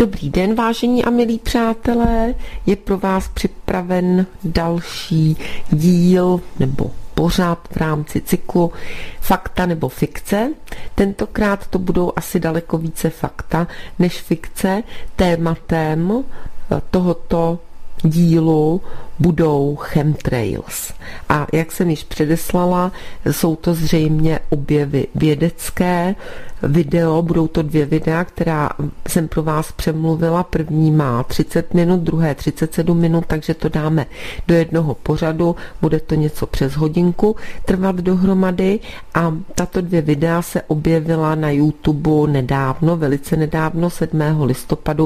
Dobrý den, vážení a milí přátelé, je pro vás připraven další díl nebo pořad v rámci cyklu Fakta nebo fikce. Tentokrát to budou asi daleko více fakta než fikce. Tématem tohoto dílu budou chemtrails. A jak jsem již předeslala, jsou to zřejmě objevy vědecké. Budou to 2 videa, která jsem pro vás přemluvila. První má 30 minut, druhé 37 minut, takže to dáme do jednoho pořadu. Bude to něco přes hodinku trvat dohromady. A tato 2 videa se objevila na YouTube nedávno, velice nedávno, 7. listopadu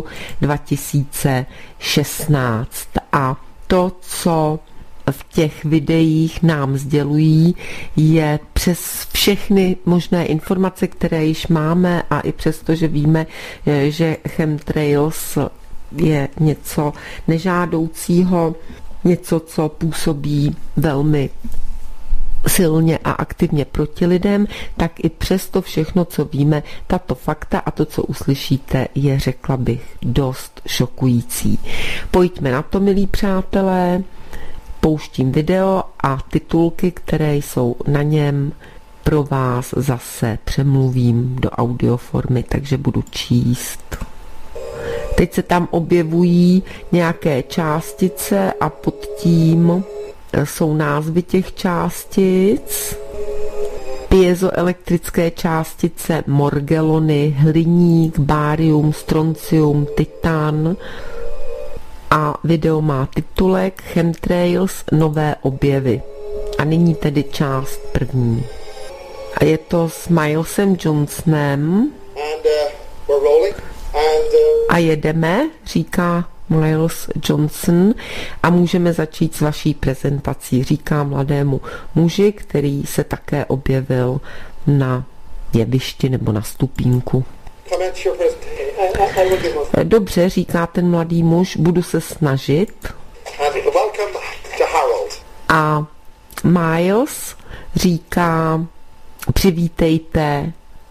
2016. A to, co v těch videích nám sdělují, je přes všechny možné informace, které již máme, a i přesto, že víme, že chemtrails je něco nežádoucího, něco, co působí velmi silně a aktivně proti lidem, tak i přesto všechno, co víme, tato fakta a to, co uslyšíte, je, řekla bych, dost šokující. Pojďme na to, milí přátelé. Pouštím video a titulky, které jsou na něm, pro vás zase přemluvím do audioformy, takže budu číst. Teď se tam objevují nějaké částice a pod tím jsou názvy těch částic. Piezoelektrické částice, morgelony, hliník, bárium, stroncium, titan. A video má titulek Chemtrails, nové objevy. A nyní tedy část první. A je to s Milesem Johnsonem. A jedeme, říká Miles Johnson, a můžeme začít s vaší prezentací, říká mladému muži, který se také objevil na jevišti nebo na stupínku. Dobře, říká ten mladý muž, budu se snažit. A Miles říká, přivítejte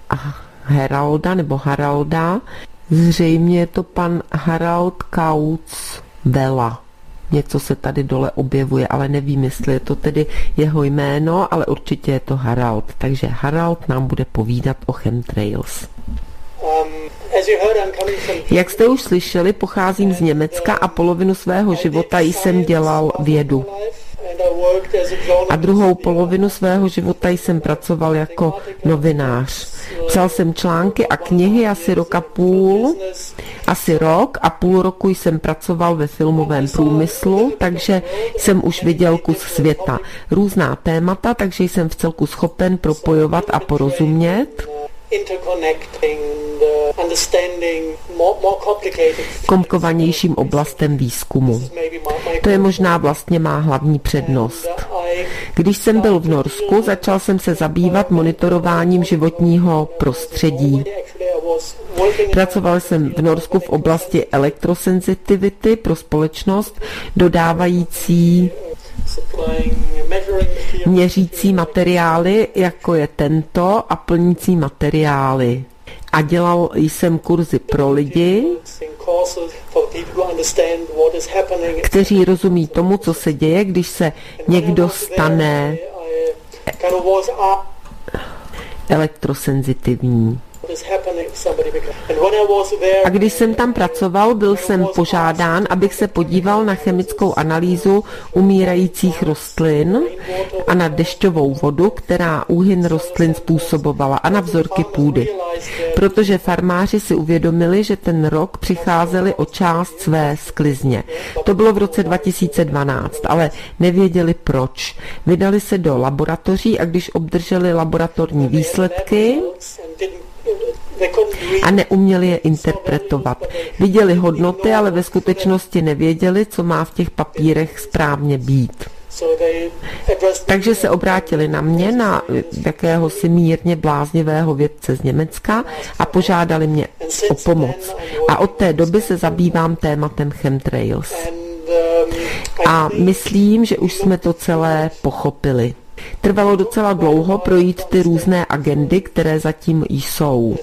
Haralda. Zřejmě je to pan Harald Kautz Vela. Něco se tady dole objevuje, ale nevím, jestli je to tedy jeho jméno, ale určitě je to Harald. Takže Harald nám bude povídat o chemtrails. Jak jste už slyšeli, pocházím z Německa a polovinu svého života jsem dělal vědu. A druhou polovinu svého života jsem pracoval jako novinář. Psal jsem články a knihy asi rok a půl roku jsem pracoval ve filmovém průmyslu, takže jsem už viděl kus světa. Různá témata, takže jsem vcelku schopen propojovat a porozumět komplikovanějším oblastem výzkumu. To je možná vlastně má hlavní přednost. Když jsem byl v Norsku, začal jsem se zabývat monitorováním životního prostředí. Pracoval jsem v Norsku v oblasti elektrosenzitivity pro společnost dodávající měřící materiály, jako je tento, a plnící materiály. A dělal jsem kurzy pro lidi, kteří rozumí tomu, co se děje, když se někdo stane elektrosenzitivní. A když jsem tam pracoval, byl jsem požádán, abych se podíval na chemickou analýzu umírajících rostlin a na dešťovou vodu, která úhyn rostlin způsobovala, a na vzorky půdy. Protože farmáři si uvědomili, že ten rok přicházeli o část své sklizně. To bylo v roce 2012, ale nevěděli proč. Vydali se do laboratoří a když obdrželi laboratorní výsledky a neuměli je interpretovat. Viděli hodnoty, ale ve skutečnosti nevěděli, co má v těch papírech správně být. Takže se obrátili na mě, na jakéhosi mírně bláznivého vědce z Německa, a požádali mě o pomoc. A od té doby se zabývám tématem chemtrails. A myslím, že už jsme to celé pochopili. Trvalo docela dlouho projít ty různé agendy, které zatím jsou.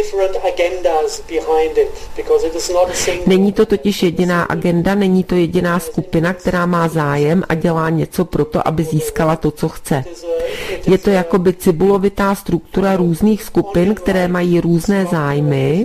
Není to totiž jediná agenda, není to jediná skupina, která má zájem a dělá něco pro to, aby získala to, co chce. Je to jakoby cibulovitá struktura různých skupin, které mají různé zájmy.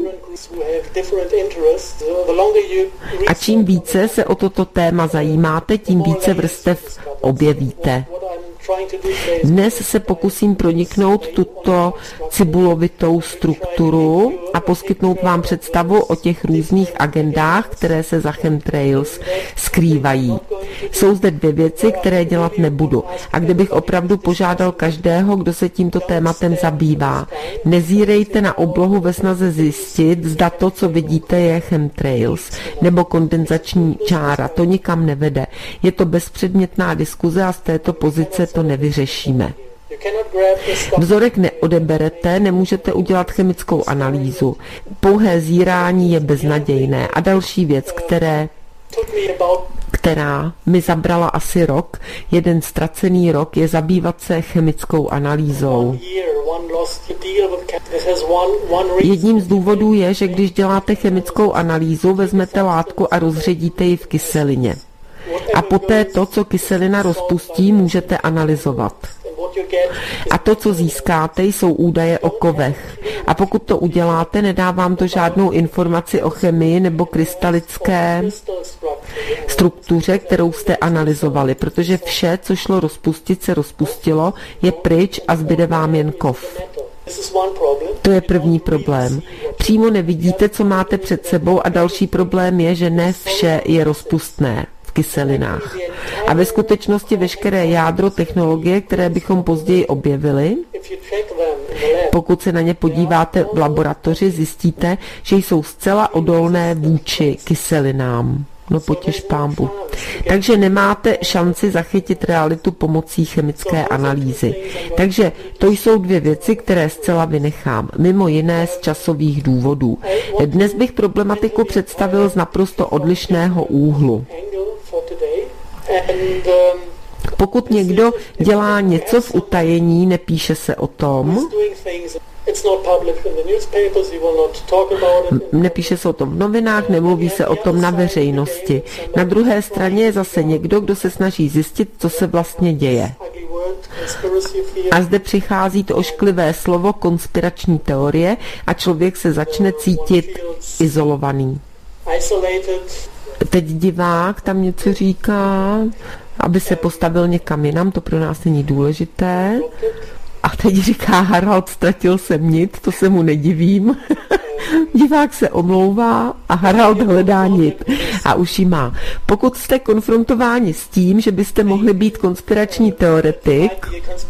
A čím více se o toto téma zajímáte, tím více vrstev objevíte. Dnes se pokusím proniknout tuto cibulovitou strukturu a poskytnout vám představu o těch různých agendách, které se za chemtrails skrývají. Jsou zde dvě věci, které dělat nebudu. A kdybych opravdu požádal každého, kdo se tímto tématem zabývá, nezírejte na oblohu ve snaze zjistit, zda to, co vidíte, je chemtrails nebo kondenzační čára. To nikam nevede. Je to bezpředmětná diskuze a z této pozice to nevyřešíme. Vzorek neodeberete, nemůžete udělat chemickou analýzu. Pouhé zírání je beznadějné. A další věc, která mi zabrala asi rok, jeden ztracený rok, je zabývat se chemickou analýzou. Jedním z důvodů je, že když děláte chemickou analýzu, vezmete látku a rozředíte ji v kyselině. A poté to, co kyselina rozpustí, můžete analyzovat. A to, co získáte, jsou údaje o kovech. A pokud to uděláte, nedá vám to žádnou informaci o chemii nebo krystalické struktuře, kterou jste analyzovali, protože vše, co šlo rozpustit, se rozpustilo, je pryč a zbyde vám jen kov. To je první problém. Přímo nevidíte, co máte před sebou, a další problém je, že ne vše je rozpustné kyselinách. A ve skutečnosti veškeré jádro technologie, které bychom později objevili, pokud se na ně podíváte v laboratoři, zjistíte, že jsou zcela odolné vůči kyselinám. No potěš pánbu. Takže nemáte šanci zachytit realitu pomocí chemické analýzy. Takže to jsou dvě věci, které zcela vynechám, mimo jiné z časových důvodů. Dnes bych problematiku představil z naprosto odlišného úhlu. Pokud někdo dělá něco v utajení, nepíše se o tom, nepíše se o tom v novinách, nemluví se o tom na veřejnosti. Na druhé straně je zase někdo, kdo se snaží zjistit, co se vlastně děje. A zde přichází to ošklivé slovo konspirační teorie a člověk se začne cítit izolovaný. Teď divák tam něco říká, aby se postavil někam jinam, to pro nás není důležité. A teď říká, Harald, ztratil jsem nit, to se mu nedivím. Divák se omlouvá a Harald hledá nit a už ji má. Pokud jste konfrontováni s tím, že byste mohli být konspirační teoretik,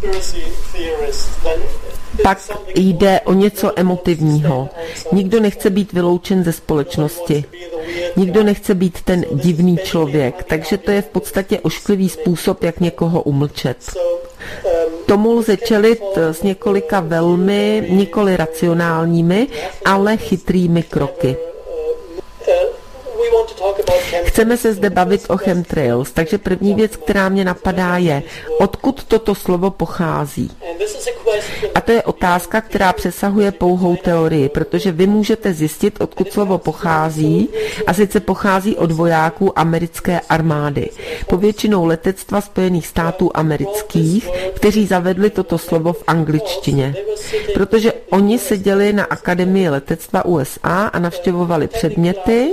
pak jde o něco emotivního. Nikdo nechce být vyloučen ze společnosti. Nikdo nechce být ten divný člověk, takže to je v podstatě ošklivý způsob, jak někoho umlčet. Tomu lze čelit s několika velmi, nikoli racionálními, ale chytrými kroky. Chceme se zde bavit o chemtrails, takže první věc, která mě napadá, je, odkud toto slovo pochází. A to je otázka, která přesahuje pouhou teorii, protože vy můžete zjistit, odkud slovo pochází, a sice pochází od vojáků americké armády. Povětšinou letectva Spojených států amerických, kteří zavedli toto slovo v angličtině. Protože oni seděli na Akademii letectva USA a navštěvovali předměty,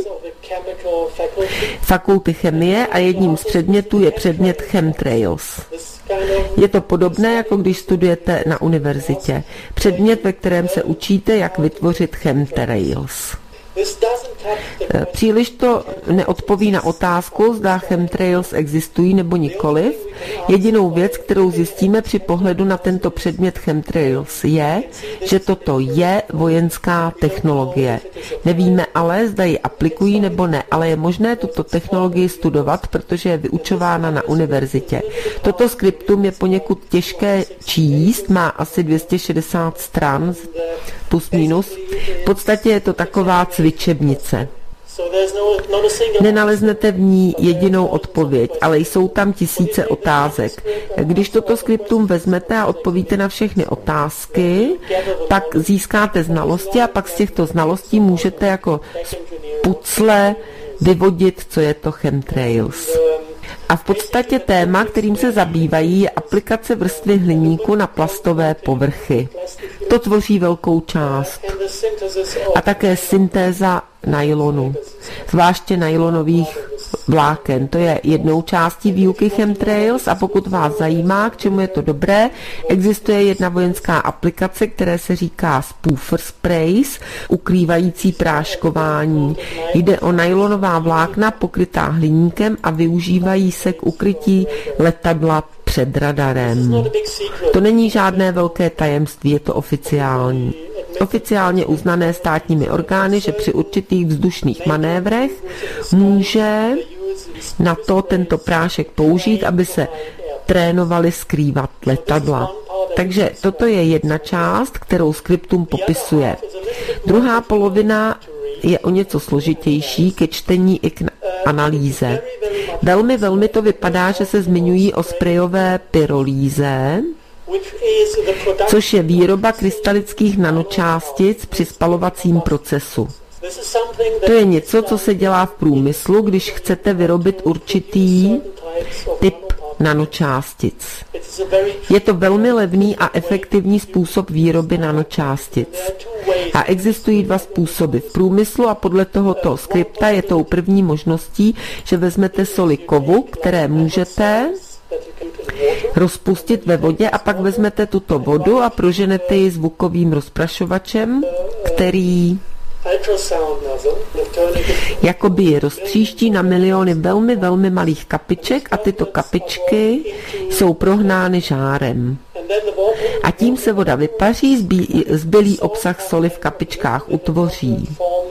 fakulty chemie, a jedním z předmětů je předmět chemtrails. Je to podobné, jako když studujete na univerzitě. Předmět, ve kterém se učíte, jak vytvořit chemtrails. Příliš to neodpoví na otázku, zda chemtrails existují nebo nikoliv. Jedinou věc, kterou zjistíme při pohledu na tento předmět chemtrails, je, že toto je vojenská technologie. Nevíme ale, zda ji aplikují nebo ne, ale je možné tuto technologii studovat, protože je vyučována na univerzitě. Toto skriptum je poněkud těžké číst, má asi 260 stran, plus minus. V podstatě je to taková cvičebnice. Nenaleznete v ní jedinou odpověď, ale jsou tam tisíce otázek. Když toto skriptum vezmete a odpovíte na všechny otázky, pak získáte znalosti a pak z těchto znalostí můžete jako z pucle vyvodit, co je to chemtrails. A v podstatě téma, kterým se zabývají, je aplikace vrstvy hliníku na plastové povrchy. To tvoří velkou část. A také syntéza nylonu, zvláště nylonových vláken. To je jednou částí výuky chemtrails a pokud vás zajímá, k čemu je to dobré, existuje jedna vojenská aplikace, které se říká spoofer sprays, ukrývající práškování. Jde o nylonová vlákna pokrytá hliníkem a využívají se k ukrytí letadla před radarem. To není žádné velké tajemství, je to oficiální. Oficiálně uznané státními orgány, že při určitých vzdušných manévrech může na to tento prášek použít, aby se trénovali skrývat letadla. Takže toto je jedna část, kterou skriptum popisuje. Druhá polovina je o něco složitější ke čtení i k analýze. Velmi to vypadá, že se zmiňují o sprejové pyrolíze, což je výroba krystalických nanočástic při spalovacím procesu. To je něco, co se dělá v průmyslu, když chcete vyrobit určitý typ nanočástic. Je to velmi levný a efektivní způsob výroby nanočástic. A existují dva způsoby v průmyslu a podle tohoto skripta je tou první možností, že vezmete soli kovu, které můžete rozpustit ve vodě a pak vezmete tuto vodu a proženete ji zvukovým rozprašovačem, který jakoby ji roztříští na miliony velmi malých kapiček a tyto kapičky jsou prohnány žárem. A tím se voda vypaří, zbylý obsah soli v kapičkách utvoří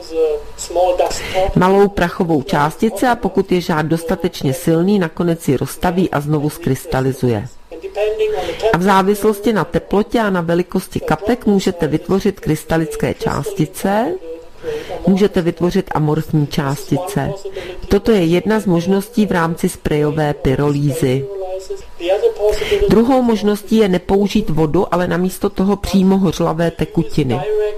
malou prachovou částici a pokud je žár dostatečně silný, nakonec ji roztaví a znovu skrystalizuje. A v závislosti na teplotě a na velikosti kapek můžete vytvořit krystalické částice, můžete vytvořit amorfní částice. Toto je jedna z možností v rámci sprejové pyrolízy. Druhou možností je nepoužít vodu, ale namísto toho přímo hořlavé tekutiny.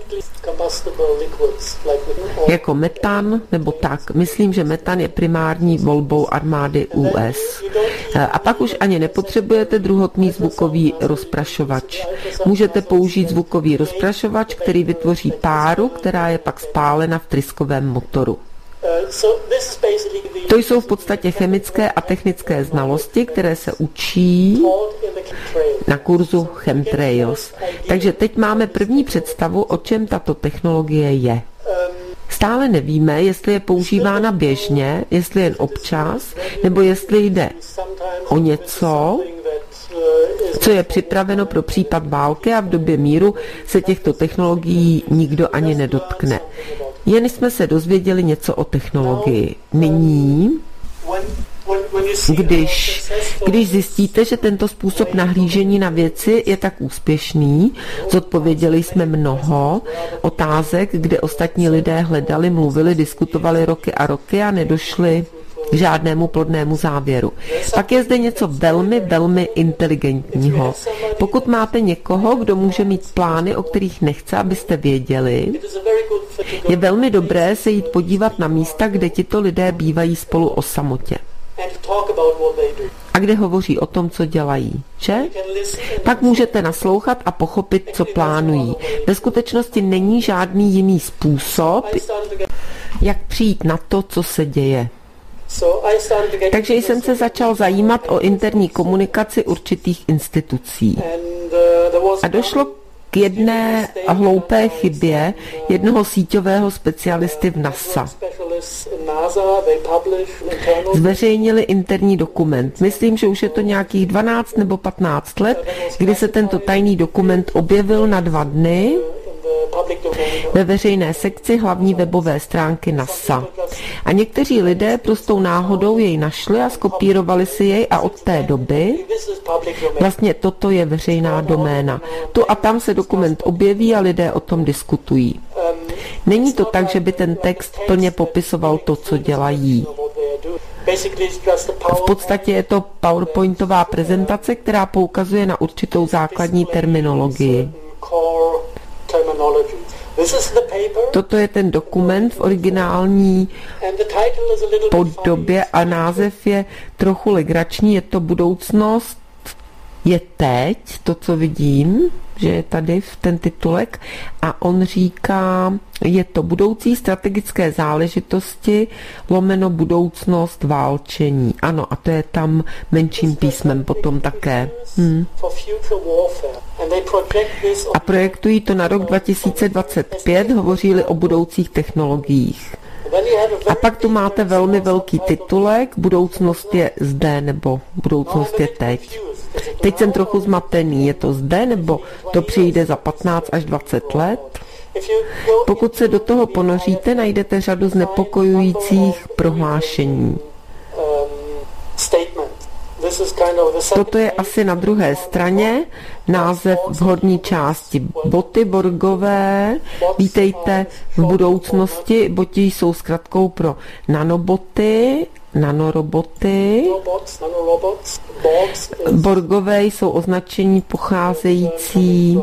Jako metan nebo tak. Myslím, že metan je primární volbou armády US. A pak už ani nepotřebujete druhotný zvukový rozprašovač. Můžete použít zvukový rozprašovač, který vytvoří páru, která je pak spálena v tryskovém motoru. To jsou v podstatě chemické a technické znalosti, které se učí na kurzu Chemtrails. Takže teď máme první představu, o čem tato technologie je. Stále nevíme, jestli je používána běžně, jestli jen občas, nebo jestli jde o něco, co je připraveno pro případ války a v době míru se těchto technologií nikdo ani nedotkne. Jen jsme se dozvěděli něco o technologii. Nyní, když zjistíte, že tento způsob nahlížení na věci je tak úspěšný, zodpověděli jsme mnoho otázek, kde ostatní lidé hledali, mluvili, diskutovali roky a roky a nedošli k žádnému plodnému závěru. Pak je zde něco velmi inteligentního. Pokud máte někoho, kdo může mít plány, o kterých nechce, abyste věděli, je velmi dobré se jít podívat na místa, kde tito lidé bývají spolu o samotě. A kde hovoří o tom, co dělají, že? Pak můžete naslouchat a pochopit, co plánují. Ve skutečnosti není žádný jiný způsob, jak přijít na to, co se děje. Takže jsem se začal zajímat o interní komunikaci určitých institucí. A došlo k jedné hloupé chybě jednoho síťového specialisty v NASA. Zveřejnili interní dokument. Myslím, že už je to nějakých 12 nebo 15 let, kdy se tento tajný dokument objevil na 2 dny ve veřejné sekci hlavní webové stránky NASA. A někteří lidé prostou náhodou jej našli a skopírovali si jej a od té doby vlastně toto je veřejná doména. Tu a tam se dokument objeví a lidé o tom diskutují. Není to tak, že by ten text plně popisoval to, co dělají. V podstatě je to PowerPointová prezentace, která poukazuje na určitou základní terminologii. Toto je ten dokument v originální podobě a název je trochu legrační, je to budoucnost je teď, to, co vidím, že je tady v ten titulek a on říká, je to budoucí strategické záležitosti -- budoucnost válčení. Ano, a to je tam menším písmem potom také. A projektují to na rok 2025, hovoří-li o budoucích technologiích. A pak tu máte velmi velký titulek, budoucnost je zde nebo budoucnost je teď. Teď jsem trochu zmatený, je to zde nebo to přijde za 15 až 20 let? Pokud se do toho ponoříte, najdete řadu znepokojujících prohlášení. Toto je asi na druhé straně, název v horní části. Boty borgové, vítejte v budoucnosti, boty jsou zkratkou pro nanoboty, nanoroboty. Borgové jsou označení pocházející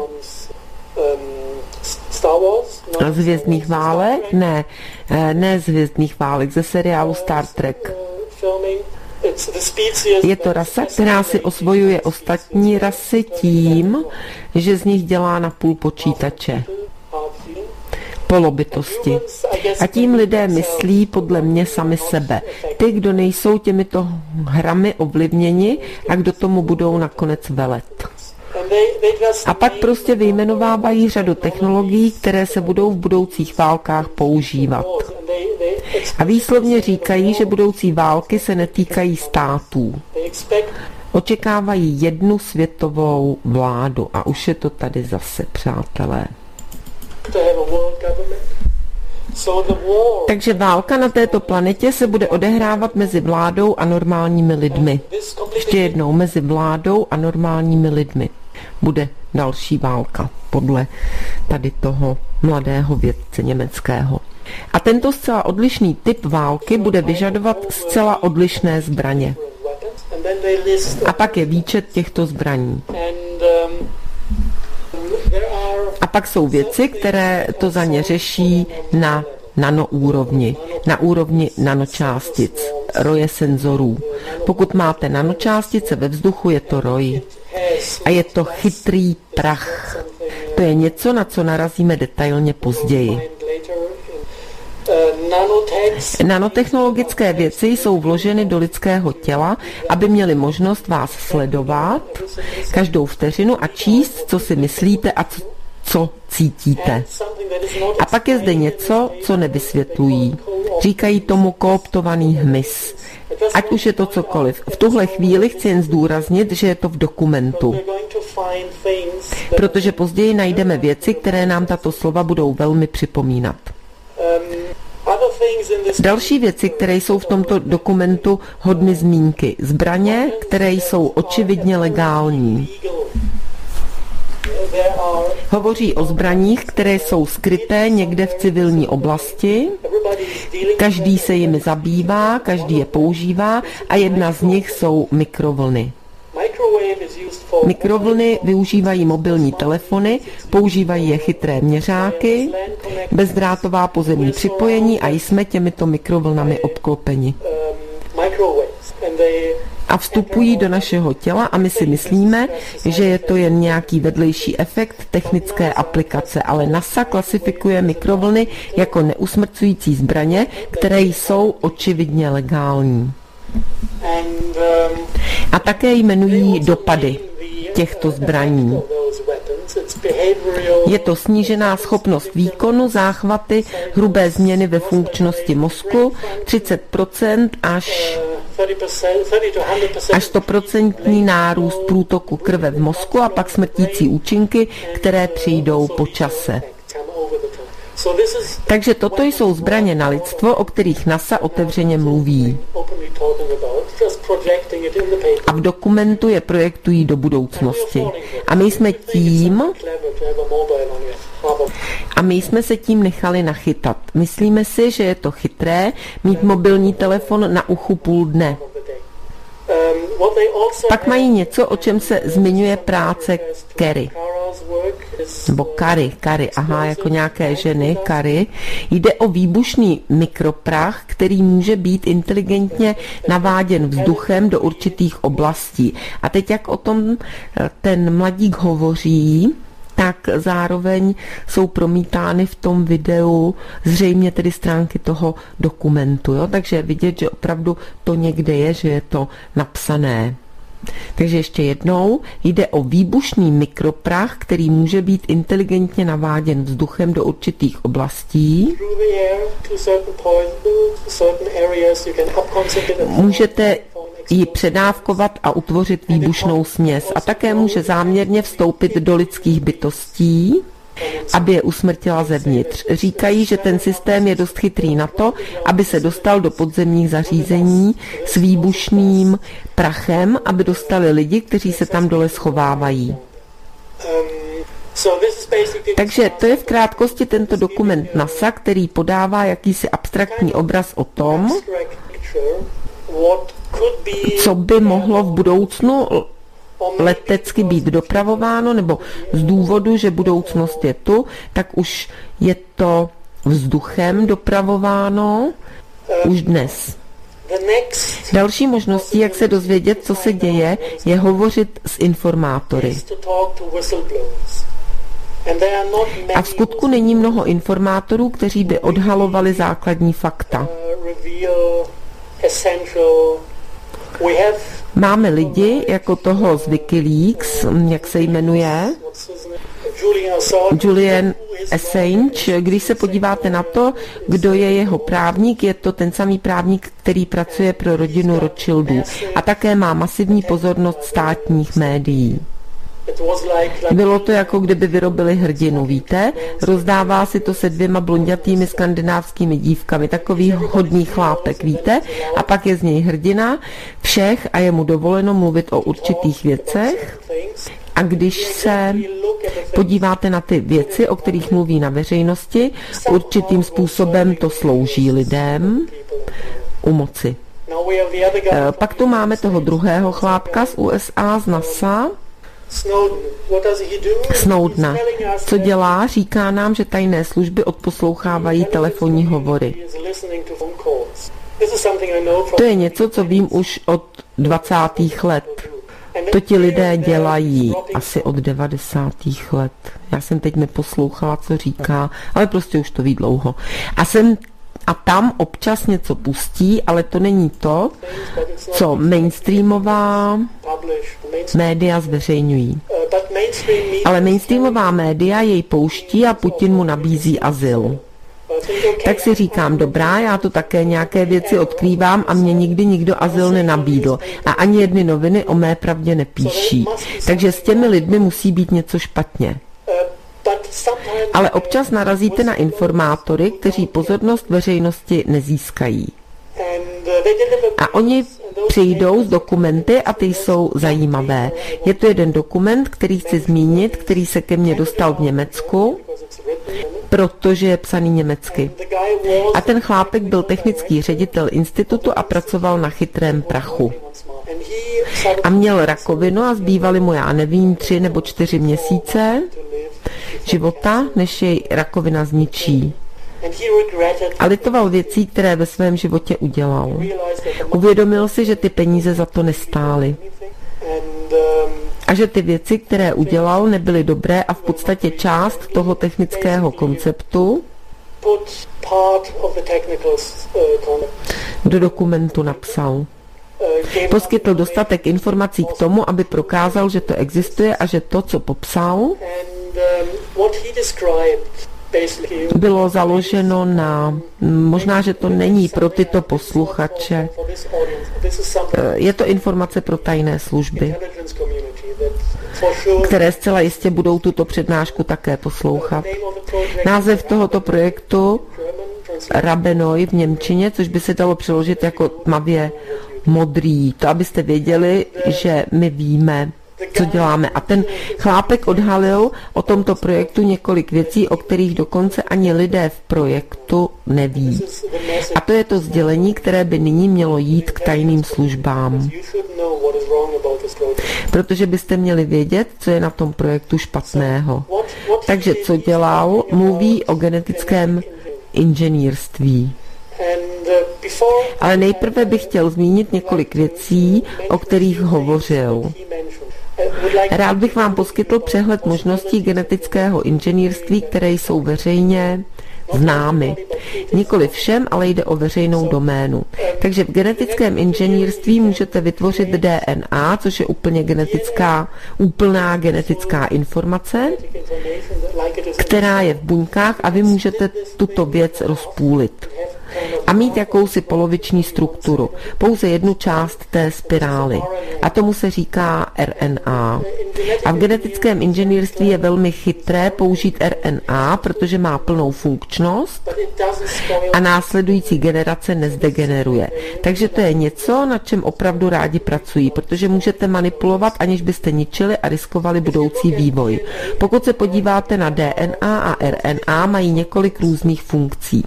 z Hvězdných válek? Ne z Hvězdných válek, ze seriálu Star Trek. Je to rasa, která si osvojuje ostatní rasy tím, že z nich dělá napůl počítače. Polobytosti. A tím lidé myslí podle mě sami sebe. Ty, kdo nejsou těmito hrami ovlivněni a kdo tomu budou nakonec velet. A pak prostě vyjmenovávají řadu technologií, které se budou v budoucích válkách používat. A výslovně říkají, že budoucí války se netýkají států. Očekávají jednu světovou vládu. A už je to tady zase, přátelé. Takže válka na této planetě se bude odehrávat mezi vládou a normálními lidmi. Ještě jednou, mezi vládou a normálními lidmi bude další válka, podle tady toho mladého vědce německého. A tento zcela odlišný typ války bude vyžadovat zcela odlišné zbraně. A pak je výčet těchto zbraní. A pak jsou věci, které to za ně řeší na nanoúrovni, na úrovni nanočástic, roje senzorů. Pokud máte nanočástice ve vzduchu, je to roj. A je to chytrý prach. To je něco, na co narazíme detailně později. Nanotechnologické věci jsou vloženy do lidského těla, aby měly možnost vás sledovat každou vteřinu a číst, co si myslíte a co cítíte. A pak je zde něco, co nevysvětlují. Říkají tomu kooptovaný hmyz. Ať už je to cokoliv. V tuhle chvíli chci jen zdůraznit, že je to v dokumentu. Protože později najdeme věci, které nám tato slova budou velmi připomínat. Další věci, které jsou v tomto dokumentu hodny zmínky. Zbraně, které jsou očividně legální. Hovoří o zbraních, které jsou skryté někde v civilní oblasti. Každý se jimi zabývá, každý je používá a jedna z nich jsou mikrovlny. Mikrovlny využívají mobilní telefony, používají je chytré měřáky, bezdrátová pozemní připojení a jsme těmito mikrovlnami obklopeni. A vstupují do našeho těla a my si myslíme, že je to jen nějaký vedlejší efekt technické aplikace, ale NASA klasifikuje mikrovlny jako neusmrcující zbraně, které jsou očividně legální. A také jmenují dopady těchto zbraní. Je to snížená schopnost výkonu, záchvaty, hrubé změny ve funkčnosti mozku, 30% až 100% nárůst průtoku krve v mozku a pak smrtící účinky, které přijdou po čase. Takže toto jsou zbraně na lidstvo, o kterých NASA otevřeně mluví. A v dokumentu je projektují do budoucnosti. A my jsme se tím nechali nachytat. Myslíme si, že je to chytré mít mobilní telefon na uchu půl dne. Pak mají něco, o čem se zmiňuje práce Carrie. Nebo Carrie, aha, jako nějaké ženy, Carrie. Jde o výbušný mikroprach, který může být inteligentně naváděn vzduchem do určitých oblastí. A teď, jak o tom ten mladík hovoří, tak zároveň jsou promítány v tom videu zřejmě tedy stránky toho dokumentu. Jo? Takže vidět, že opravdu to někde je, že je to napsané. Takže ještě jednou, jde o výbušný mikroprach, který může být inteligentně naváděn vzduchem do určitých oblastí. Můžete ji předávkovat a utvořit výbušnou směs a také může záměrně vstoupit do lidských bytostí, aby je usmrtila zevnitř. Říkají, že ten systém je dost chytrý na to, aby se dostal do podzemních zařízení s výbušným prachem, aby dostali lidi, kteří se tam dole schovávají. Takže to je v krátkosti tento dokument NASA, který podává jakýsi abstraktní obraz o tom, co by mohlo v budoucnu letecky být dopravováno, nebo z důvodu, že budoucnost je tu, tak už je to vzduchem dopravováno už dnes. Další možností, jak se dozvědět, co se děje, je hovořit s informátory. A v skutku není mnoho informátorů, kteří by odhalovali základní fakta. Máme lidi, jako toho z Wikileaks, jak se jmenuje, Julian Assange. Když se podíváte na to, kdo je jeho právník, je to ten samý právník, který pracuje pro rodinu Rothschildů a také má masivní pozornost státních médií. Bylo to, jako kdyby vyrobili hrdinu, víte? Rozdává si to se 2 blondětými skandinávskými dívkami, takový hodný chlápek, víte? A pak je z něj hrdina všech a je mu dovoleno mluvit o určitých věcech. A když se podíváte na ty věci, o kterých mluví na veřejnosti, určitým způsobem to slouží lidem u moci. Pak tu máme toho druhého chlápka z USA, z NASA, Snowdena. Co dělá? Říká nám, že tajné služby odposlouchávají telefonní hovory. To je něco, co vím už od 20. let. To ti lidé dělají asi od 90. let. Já jsem teď neposlouchala, co říká, ale prostě už to ví dlouho. A tam občas něco pustí, ale to není to, co mainstreamová média zveřejňují. Ale mainstreamová média jej pouští a Putin mu nabízí azyl. Tak si říkám, dobrá, já tu také nějaké věci odkrývám a mě nikdy nikdo azyl nenabídl. A ani jedny noviny o mé pravdě nepíší. Takže s těmi lidmi musí být něco špatně. Ale občas narazíte na informátory, kteří pozornost veřejnosti nezískají. A oni přijdou s dokumenty a ty jsou zajímavé. Je to jeden dokument, který chci zmínit, který se ke mně dostal v Německu, protože je psaný německy. A ten chlápek byl technický ředitel institutu a pracoval na chytrém prachu. A měl rakovinu a zbývaly mu, já nevím, 3 nebo 4 měsíce života, než jej rakovina zničí. A litoval věcí, které ve svém životě udělal. Uvědomil si, že ty peníze za to nestály. A že ty věci, které udělal, nebyly dobré a v podstatě část toho technického konceptu do dokumentu napsal. Poskytl dostatek informací k tomu, aby prokázal, že to existuje a že to, co popsal, bylo založeno na, možná, že to není pro tyto posluchače, je to informace pro tajné služby. které zcela jistě budou tuto přednášku také poslouchat. Název tohoto projektu Rabenoj v němčině, což by se dalo přeložit jako tmavě modrý. To, abyste věděli, že my víme, co děláme. A ten chlápek odhalil o tomto projektu několik věcí, o kterých dokonce ani lidé v projektu neví. A to je to sdělení, které by nyní mělo jít k tajným službám. Protože byste měli vědět, co je na tom projektu špatného. Takže co dělal, mluví o genetickém inženýrství. Ale nejprve bych chtěl zmínit několik věcí, o kterých hovořil. Rád bych vám poskytl přehled možností genetického inženýrství, které jsou veřejně známy. Nikoli všem, ale jde o veřejnou doménu. Takže v genetickém inženýrství můžete vytvořit DNA, což je úplná genetická informace, která je v buňkách a vy můžete tuto věc rozpůlit a mít jakousi poloviční strukturu, pouze jednu část té spirály. A tomu se říká RNA. A v genetickém inženýrství je velmi chytré použít RNA, protože má plnou funkčnost a následující generace nezdegeneruje. Takže to je něco, na čem opravdu rádi pracují, protože můžete manipulovat, aniž byste ničili a riskovali budoucí vývoj. Pokud se podíváte na DNA a RNA, mají několik různých funkcí.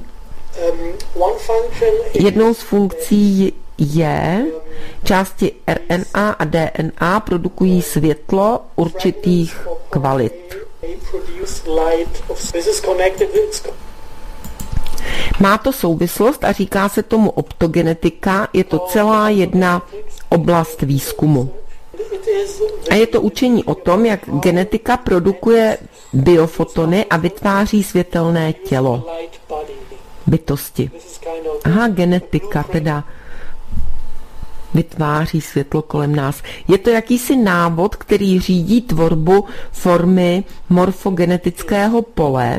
Jednou z funkcí je, části RNA a DNA produkují světlo určitých kvalit. Má to souvislost a říká se tomu optogenetika, je to celá jedna oblast výzkumu. A je to učení o tom, jak genetika produkuje biofotony a vytváří světelné tělo bytosti. Aha, genetika teda vytváří světlo kolem nás. Je to jakýsi návod, který řídí tvorbu formy morfogenetického pole,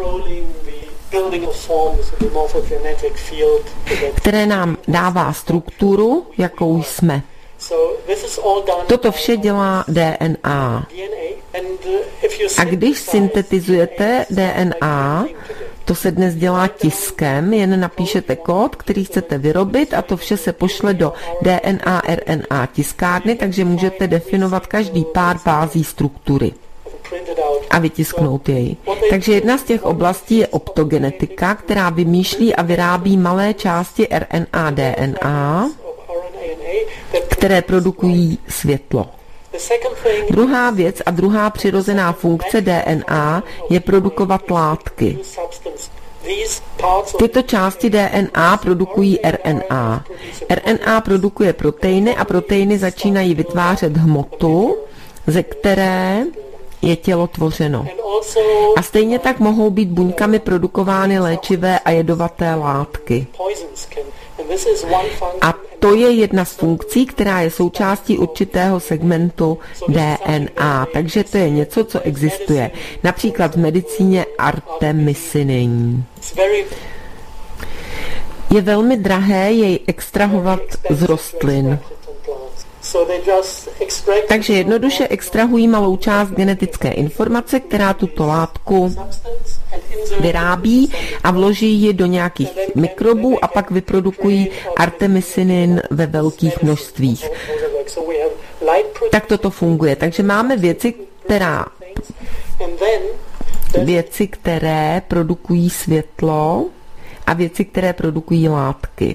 které nám dává strukturu, jakou jsme. Toto vše dělá DNA. A když syntetizujete DNA, to se dnes dělá tiskem, jen napíšete kód, který chcete vyrobit a to vše se pošle do DNA, RNA tiskárny, takže můžete definovat každý pár bází struktury a vytisknout jej. Takže jedna z těch oblastí je optogenetika, která vymýšlí a vyrábí malé části RNA, DNA, které produkují světlo. Druhá věc a druhá přirozená funkce DNA je produkovat látky. Tyto části DNA produkují RNA. RNA produkuje proteiny a proteiny začínají vytvářet hmotu, ze které je tělo tvořeno. A stejně tak mohou být buňkami produkovány léčivé a jedovaté látky. A to je jedna z funkcí, která je součástí určitého segmentu DNA. Takže to je něco, co existuje. Například v medicíně artemisinin. Je velmi drahé jej extrahovat z rostlin. Takže jednoduše extrahují malou část genetické informace, která tuto látku vyrábí a vloží ji do nějakých mikrobů a pak vyprodukují artemisinin ve velkých množstvích. Tak toto funguje. Takže máme věci, které produkují světlo a věci, které produkují látky.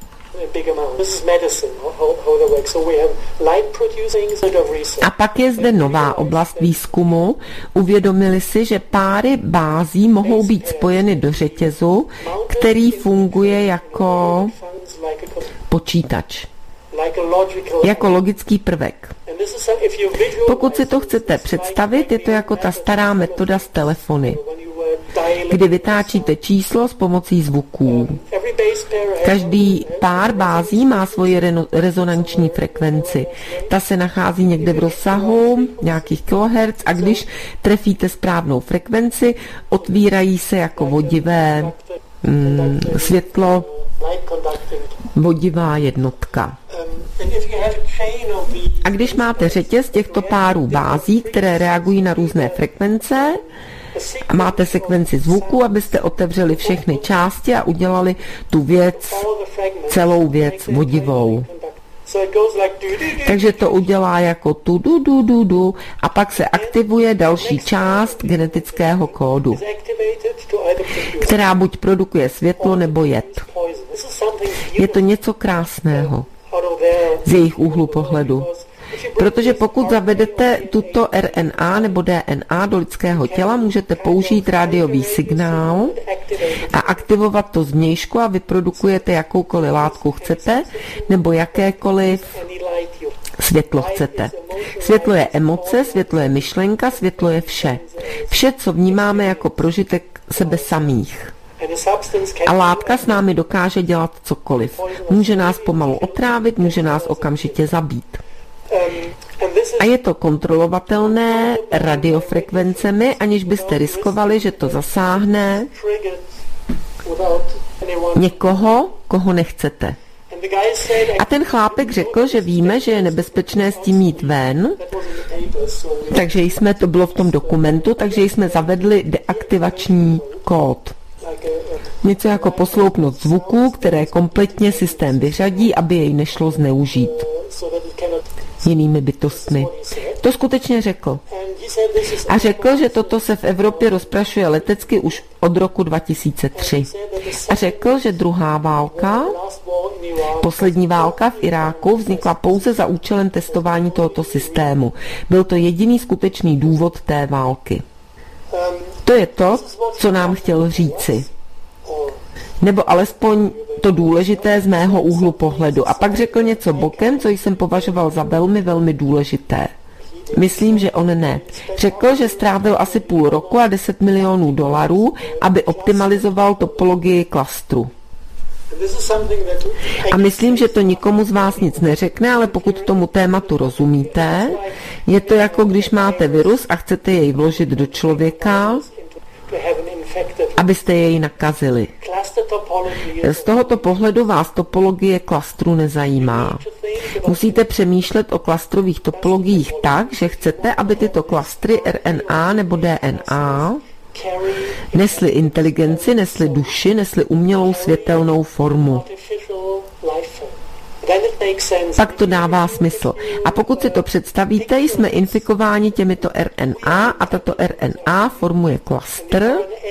A pak je zde nová oblast výzkumu. Uvědomili si, že páry bází mohou být spojeny do řetězu, který funguje jako počítač, jako logický prvek. Pokud si to chcete představit, je to jako ta stará metoda s telefony, kdy vytáčíte číslo s pomocí zvuků. Každý pár bází má svoji rezonanční frekvenci. Ta se nachází někde v rozsahu nějakých kilohertz a když trefíte správnou frekvenci, otvírají se jako vodivé světlo, vodivá jednotka. A když máte řetěz těchto párů bází, které reagují na různé frekvence, a máte sekvenci zvuku, abyste otevřeli všechny části a udělali tu věc, celou věc vodivou. Takže to udělá jako tu du du du du a pak se aktivuje další část genetického kódu, která buď produkuje světlo nebo jed. Je to něco krásného z jejich úhlu pohledu. Protože pokud zavedete tuto RNA nebo DNA do lidského těla, můžete použít rádiový signál a aktivovat to zvnějšku a vyprodukujete jakoukoliv látku chcete nebo jakékoliv světlo chcete. Světlo je emoce, světlo je myšlenka, světlo je vše. Vše, co vnímáme jako prožitek sebe samých. A látka s námi dokáže dělat cokoliv. Může nás pomalu otrávit, může nás okamžitě zabít. A je to kontrolovatelné radiofrekvencemi, aniž byste riskovali, že to zasáhne někoho, koho nechcete. A ten chlápek řekl, že víme, že je nebezpečné s tím jít ven, takže to bylo v tom dokumentu, takže jsme zavedli deaktivační kód. Něco jako posloupnout zvuků, které kompletně systém vyřadí, aby jej nešlo zneužít jinými bytostmi. To skutečně řekl. A řekl, že toto se v Evropě rozprašuje letecky už od roku 2003. A řekl, že druhá válka, poslední válka v Iráku, vznikla pouze za účelem testování tohoto systému. Byl to jediný skutečný důvod té války. To je to, co nám chtěl říci. Nebo alespoň to důležité z mého úhlu pohledu. A pak řekl něco bokem, co jsem považoval za velmi, velmi důležité. Myslím, že on ne. Řekl, že strávil asi půl roku a $10 milionů, aby optimalizoval topologii klastru. A myslím, že to nikomu z vás nic neřekne, ale pokud tomu tématu rozumíte, je to jako když máte virus a chcete jej vložit do člověka, abyste jej nakazili. Z tohoto pohledu vás topologie klastru nezajímá. Musíte přemýšlet o klastrových topologiích tak, že chcete, aby tyto klastry RNA nebo DNA nesly inteligenci, nesly duši, nesly umělou světelnou formu. Pak to dává smysl. A pokud si to představíte, jsme infikováni těmito RNA a tato RNA formuje klastr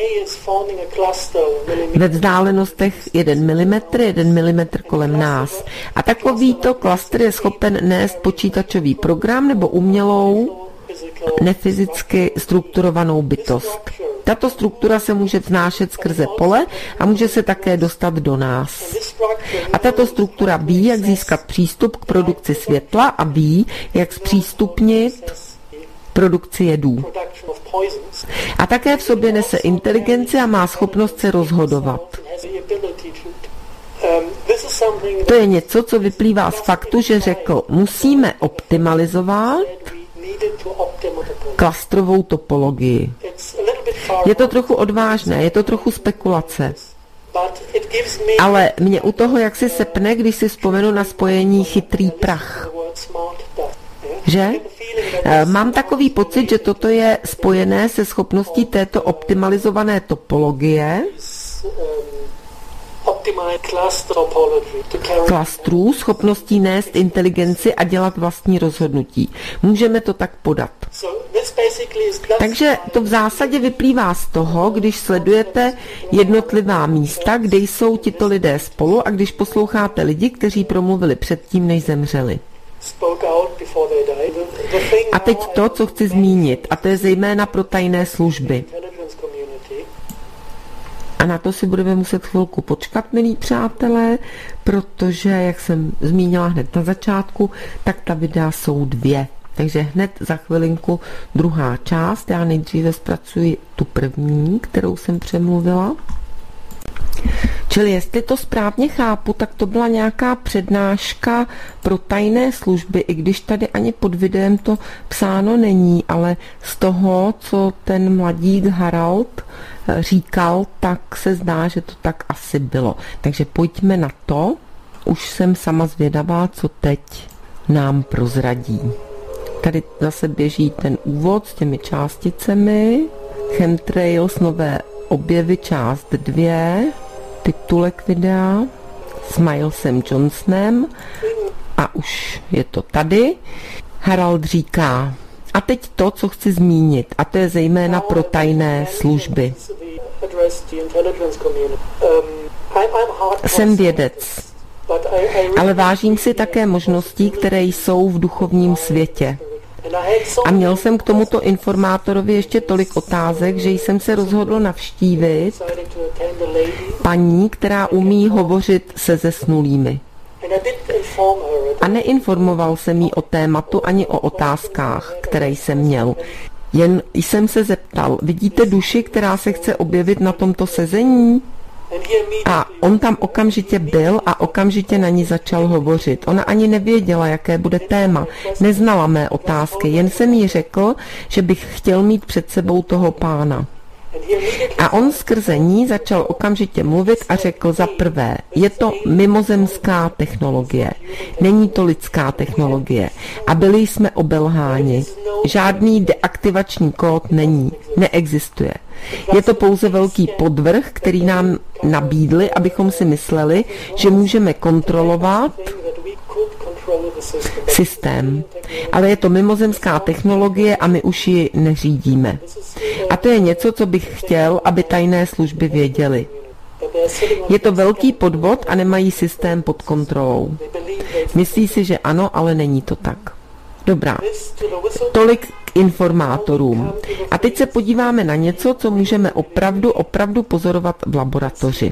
ve vzdálenostech 1 mm kolem nás. A takovýto klastr je schopen nést počítačový program nebo umělou, nefyzicky strukturovanou bytost. Tato struktura se může vznášet skrze pole a může se také dostat do nás. A tato struktura ví, jak získat přístup k produkci světla a ví, jak zpřístupnit produkci jedů. A také v sobě nese inteligenci a má schopnost se rozhodovat. To je něco, co vyplývá z faktu, že řekl, musíme optimalizovat klastrovou topologii. Je to trochu odvážné, je to trochu spekulace. Ale mě u toho jaksi sepne, když si vzpomenu na spojení chytrý prach. Že? Mám takový pocit, že toto je spojené se schopností této optimalizované topologie klastrů, schopností nést inteligenci a dělat vlastní rozhodnutí. Můžeme to tak podat. Takže to v zásadě vyplývá z toho, když sledujete jednotlivá místa, kde jsou tito lidé spolu a když posloucháte lidi, kteří promluvili předtím, než zemřeli. A teď to, co chci zmínit, a to je zejména pro tajné služby. A na to si budeme muset chvilku počkat, milí přátelé, protože, jak jsem zmínila hned na začátku, tak ta videa jsou 2. Takže hned za chvilinku druhá část. Já nejdříve zpracuji tu první, kterou jsem přemluvila. Čili jestli to správně chápu, tak to byla nějaká přednáška pro tajné služby, i když tady ani pod videem to psáno není, ale z toho, co ten mladík Harald říkal, tak se zdá, že to tak asi bylo. Takže pojďme na to už jsem sama zvědavá, co teď nám prozradí. Tady zase běží ten úvod s těmi částicemi. Chemtrails, nové objevy, část 2, titulek videa s Milesem Johnsonem a už je to tady. Harald říká, a teď to, co chci zmínit, a to je zejména pro tajné služby. Jsem vědec, ale vážím si také možností, které jsou v duchovním světě. A měl jsem k tomuto informátorovi ještě tolik otázek, že jsem se rozhodl navštívit paní, která umí hovořit se zesnulými. A neinformoval jsem jí o tématu ani o otázkách, které jsem měl. Jen jsem se zeptal, vidíte duši, která se chce objevit na tomto sezení? A on tam okamžitě byl a okamžitě na ní začal hovořit. Ona ani nevěděla, jaké bude téma. Neznala mé otázky, jen jsem jí řekl, že bych chtěl mít před sebou toho pána. A on skrze ní začal okamžitě mluvit a řekl za prvé, je to mimozemská technologie, není to lidská technologie a byli jsme obelháni. Žádný deaktivační kód není, neexistuje. Je to pouze velký podvrh, který nám nabídli, abychom si mysleli, že můžeme kontrolovat systém. Ale je to mimozemská technologie a my už ji neřídíme. A to je něco, co bych chtěl, aby tajné služby věděly. Je to velký podvod a nemají systém pod kontrolou. Myslí si, že ano, ale není to tak. Dobrá, tolik k informátorům. A teď se podíváme na něco, co můžeme opravdu pozorovat v laboratoři.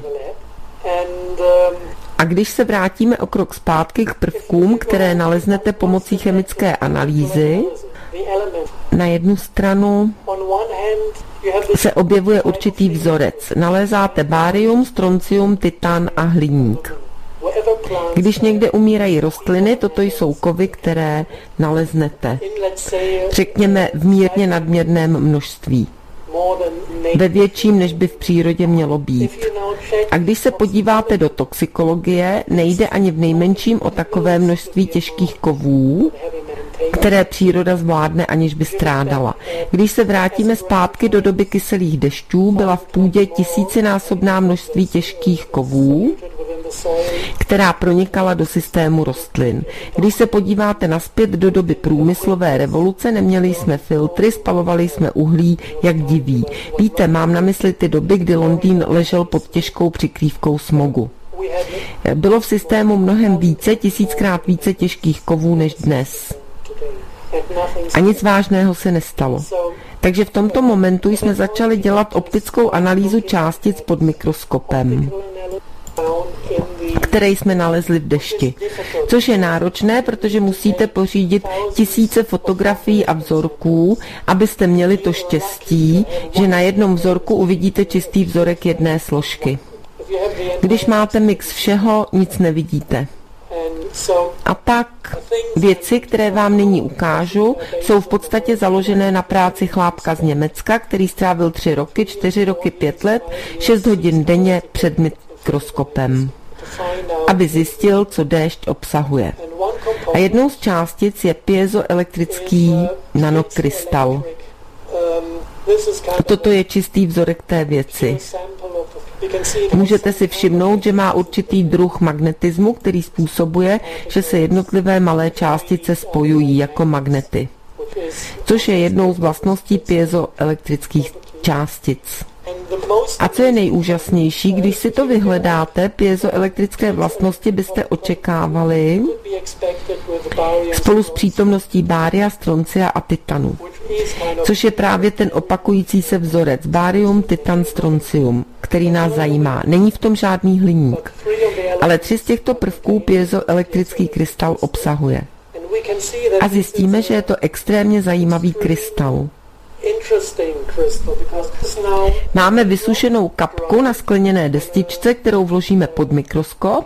A když se vrátíme o krok zpátky k prvkům, které naleznete pomocí chemické analýzy, na jednu stranu se objevuje určitý vzorec. Nalézáte bárium, stroncium, titan a hliník. Když někde umírají rostliny, toto jsou kovy, které naleznete. Řekněme v mírně nadměrném množství. Ve větším, než by v přírodě mělo být. A když se podíváte do toxikologie, nejde ani v nejmenším o takové množství těžkých kovů, které příroda zvládne, aniž by strádala. Když se vrátíme zpátky do doby kyselých dešťů, byla v půdě tisícinásobná množství těžkých kovů, která pronikala do systému rostlin. Když se podíváte nazpět do doby průmyslové revoluce, neměli jsme filtry, spalovali jsme uhlí, jak diví. Víte, mám na mysli ty doby, kdy Londýn ležel pod těžkou přikrývkou smogu. Bylo v systému mnohem více, 1000krát více těžkých kovů než dnes. A nic vážného se nestalo. Takže v tomto momentu jsme začali dělat optickou analýzu částic pod mikroskopem, které jsme nalezli v dešti. Což je náročné, protože musíte pořídit tisíce fotografií a vzorků, abyste měli to štěstí, že na jednom vzorku uvidíte čistý vzorek jedné složky. Když máte mix všeho, nic nevidíte. A tak věci, které vám nyní ukážu, jsou v podstatě založené na práci chlápka z Německa, který strávil 3 roky, 4 roky, 5 let, 6 hodin denně před mikroskopem, aby zjistil, co déšť obsahuje. A jednou z částic je piezoelektrický nanokrystal. Toto je čistý vzorek té věci. Můžete si všimnout, že má určitý druh magnetismu, který způsobuje, že se jednotlivé malé částice spojují jako magnety, což je jednou z vlastností piezoelektrických částic. A co je nejúžasnější, když si to vyhledáte, piezoelektrické vlastnosti byste očekávali spolu s přítomností bária, stroncia a titanu, což je právě ten opakující se vzorec bárium, titan, stroncium, který nás zajímá. Není v tom žádný hliník, ale 3 z těchto prvků piezoelektrický krystal obsahuje. A zjistíme, že je to extrémně zajímavý krystal. Máme vysušenou kapku na skleněné destičce, kterou vložíme pod mikroskop,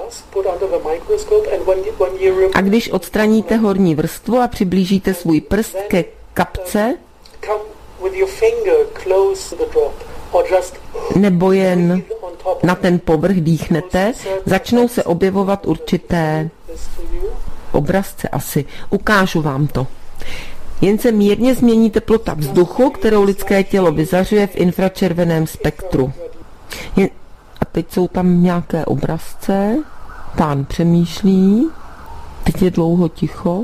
a když odstraníte horní vrstvu a přiblížíte svůj prst ke kapce, nebo jen na ten povrch dýchnete, začnou se objevovat určité obrazce asi. Ukážu vám to. Jen se mírně změní teplota vzduchu, kterou lidské tělo vyzařuje v infračerveném spektru. A teď jsou tam nějaké obrazce. Pán přemýšlí. Teď je dlouho ticho.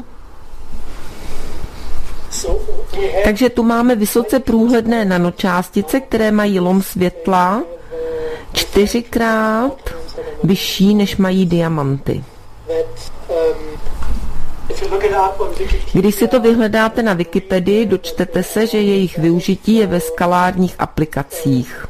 Takže tu máme vysoce průhledné nanočástice, které mají lom světla 4krát vyšší, než mají diamanty. Když si to vyhledáte na Wikipedii, dočtete se, že jejich využití je ve skalárních aplikacích.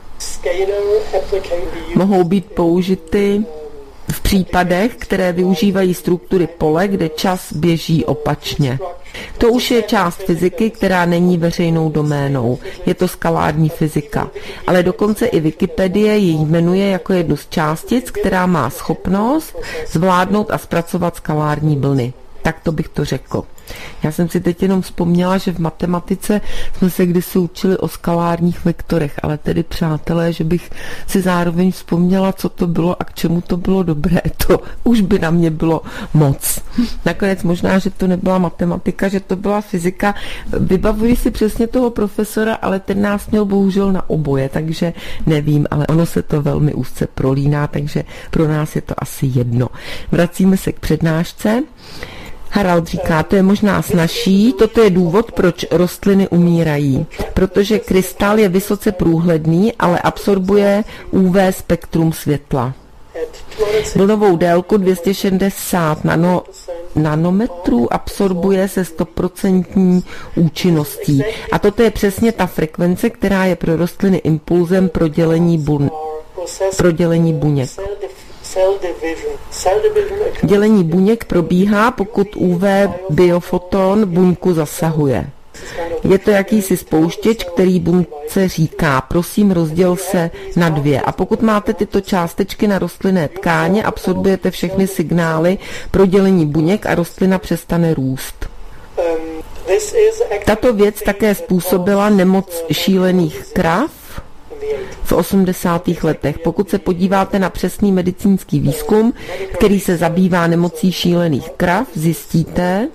Mohou být použity v případech, které využívají struktury pole, kde čas běží opačně. To už je část fyziky, která není veřejnou doménou. Je to skalární fyzika. Ale dokonce i Wikipedie ji jmenuje jako jednu z částic, která má schopnost zvládnout a zpracovat skalární vlny. Tak to bych to řekl. Já jsem si teď jenom vzpomněla, že v matematice jsme se kdysi učili o skalárních vektorech, ale tedy přátelé, že bych si zároveň vzpomněla, co to bylo a k čemu to bylo dobré, to už by na mě bylo moc. Nakonec možná, že to nebyla matematika, že to byla fyzika. Vybavuji si přesně toho profesora, ale ten nás měl bohužel na oboje, takže nevím, ale ono se to velmi úzce prolíná, takže pro nás je to asi jedno. Vracíme se k přednášce. Harald říká, to je možná snazší, toto je důvod, proč rostliny umírají, protože krystal je vysoce průhledný, ale absorbuje UV spektrum světla. Vlnovou délku 260 nanometrů absorbuje se 100% účinností. A toto je přesně ta frekvence, která je pro rostliny impulzem pro dělení buněk. Dělení buněk probíhá, pokud UV biofoton buňku zasahuje. Je to jakýsi spouštěč, který buňce říká, prosím, rozděl se na dvě. A pokud máte tyto částečky na rostlinné tkáně, absorbujete všechny signály pro dělení buněk a rostlina přestane růst. Tato věc také způsobila nemoc šílených krav v 80. letech. Pokud se podíváte na přesný medicínský výzkum, který se zabývá nemocí šílených krav, zjistíte,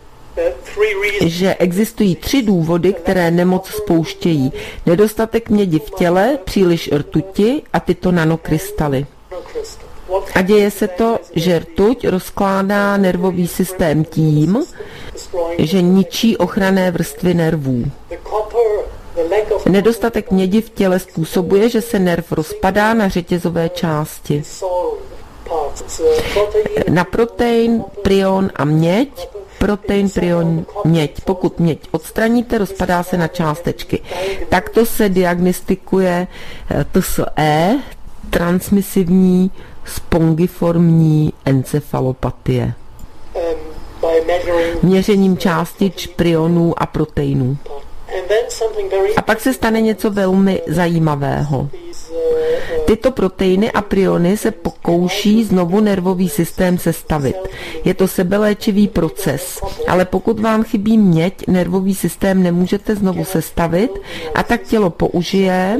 že existují 3 důvody, které nemoc spouštějí. Nedostatek mědi v těle, příliš rtuti a tyto nanokrystaly. A děje se to, že rtuť rozkládá nervový systém tím, že ničí ochranné vrstvy nervů. Nedostatek mědi v těle způsobuje, že se nerv rozpadá na řetězové části. Na protein, prion a měď. Protein, prion, měď. Pokud měď odstraníte, rozpadá se na částečky. Takto se diagnostikuje TSE, transmisivní spongiformní encefalopatie. Měřením částic prionů a proteinů. A pak se stane něco velmi zajímavého. Tyto proteiny a priony se pokouší znovu nervový systém sestavit. Je to sebeléčivý proces, ale pokud vám chybí měď, nervový systém nemůžete znovu sestavit a tak tělo použije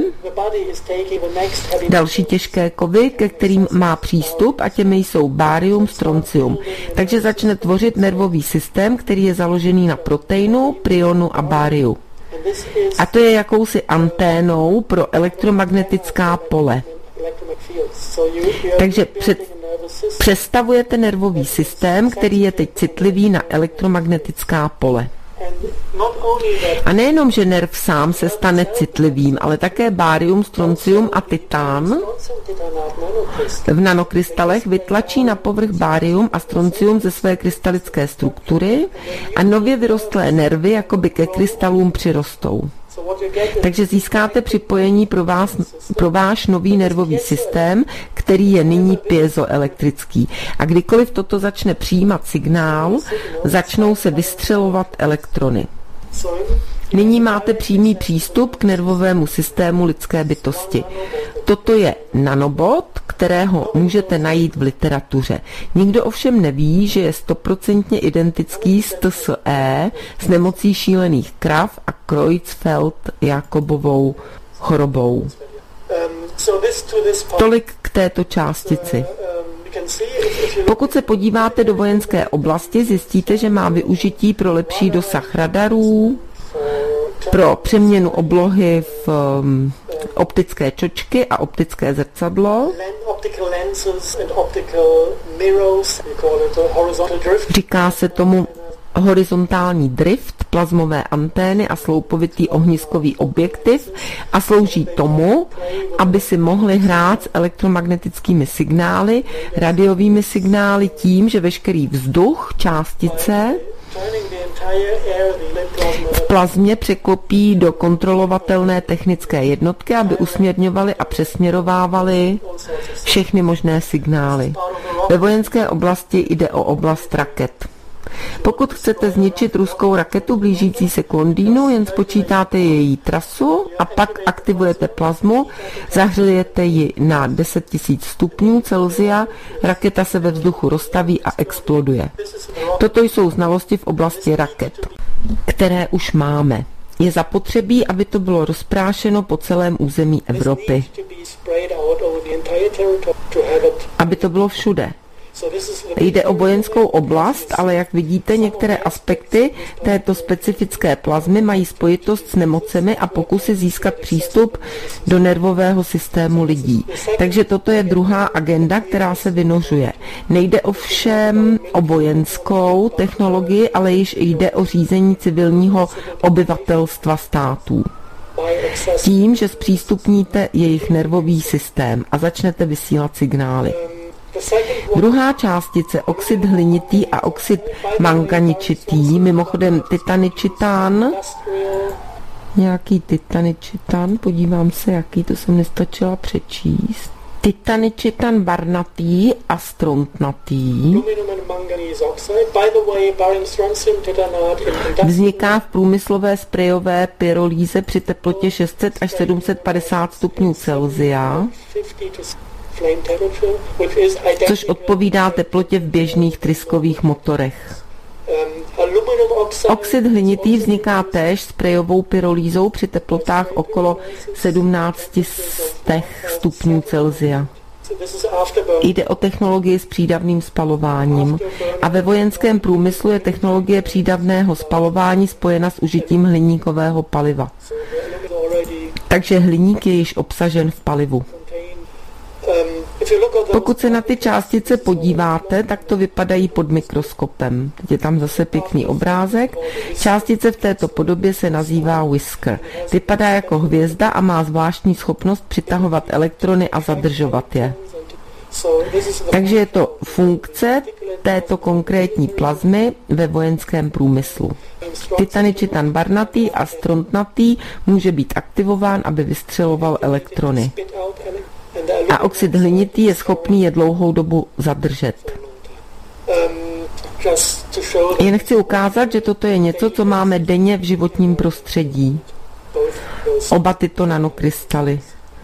další těžké kovy, ke kterým má přístup a těmi jsou bárium, stroncium. Takže začne tvořit nervový systém, který je založený na proteinu, prionu a báriu. A to je jakousi anténou pro elektromagnetická pole. Takže přestavujete nervový systém, který je teď citlivý na elektromagnetická pole. A nejenom, že nerv sám se stane citlivým, ale také bárium, stroncium a titán v nanokrystalech vytlačí na povrch bárium a stroncium ze své krystalické struktury a nově vyrostlé nervy jakoby ke krystalům přirostou. Takže získáte připojení pro váš nový nervový systém, který je nyní piezoelektrický. A kdykoliv toto začne přijímat signál, začnou se vystřelovat elektrony. Nyní máte přímý přístup k nervovému systému lidské bytosti. Toto je nanobot, kterého můžete najít v literatuře. Nikdo ovšem neví, že je 100% identický s TSE, s nemocí šílených krav a Creutzfeldt-Jakobovou chorobou. Tolik k této částici. Pokud se podíváte do vojenské oblasti, zjistíte, že má využití pro lepší dosah radarů, pro přeměnu oblohy v optické čočky a optické zrcadlo. Říká se tomu horizontální drift, plazmové antény a sloupovitý ohniskový objektiv a slouží tomu, aby si mohli hrát s elektromagnetickými signály, radiovými signály tím, že veškerý vzduch, částice v plazmě překlopí do kontrolovatelné technické jednotky, aby usměrňovaly a přesměrovávaly všechny možné signály. Ve vojenské oblasti jde o oblast raket. Pokud chcete zničit ruskou raketu blížící se k Londýnu, jen spočítáte její trasu a pak aktivujete plazmu, zahřejete ji na 10 000 stupňů Celsia, raketa se ve vzduchu roztaví a exploduje. Toto jsou znalosti v oblasti raket, které už máme. Je zapotřebí, aby to bylo rozprášeno po celém území Evropy. Aby to bylo všude. Jde o vojenskou oblast, ale jak vidíte, některé aspekty této specifické plazmy mají spojitost s nemocemi a pokusy získat přístup do nervového systému lidí. Takže toto je druhá agenda, která se vynořuje. Nejde ovšem o vojenskou technologii, ale již jde o řízení civilního obyvatelstva států. Tím, že zpřístupníte jejich nervový systém a začnete vysílat signály. Druhá částice, oxid hlinitý a oxid manganičitý, mimochodem titaničitán, nějaký titaničitan, podívám se, jaký, to jsem nestačila přečíst. Titaničitan barnatý a strontnatý vzniká v průmyslové sprejové pyrolíze při teplotě 600 až 750 stupňů Celsia, což odpovídá teplotě v běžných tryskových motorech. Oxid hlinitý vzniká též sprejovou pyrolízou při teplotách okolo 1700 stupňů Celsia. Jde o technologii s přídavným spalováním a ve vojenském průmyslu je technologie přídavného spalování spojena s užitím hliníkového paliva. Takže hliník je již obsažen v palivu. Pokud se na ty částice podíváte, tak to vypadají pod mikroskopem. Teď je tam zase pěkný obrázek. Částice v této podobě se nazývá whisker. Vypadá jako hvězda a má zvláštní schopnost přitahovat elektrony a zadržovat je. Takže je to funkce této konkrétní plazmy ve vojenském průmyslu. Titaničitan barnatý a strontnatý může být aktivován, aby vystřeloval elektrony. A oxid hlinitý je schopný je dlouhou dobu zadržet. Jen chci ukázat, že toto je něco, co máme denně v životním prostředí. Oba tyto nanokrystaly.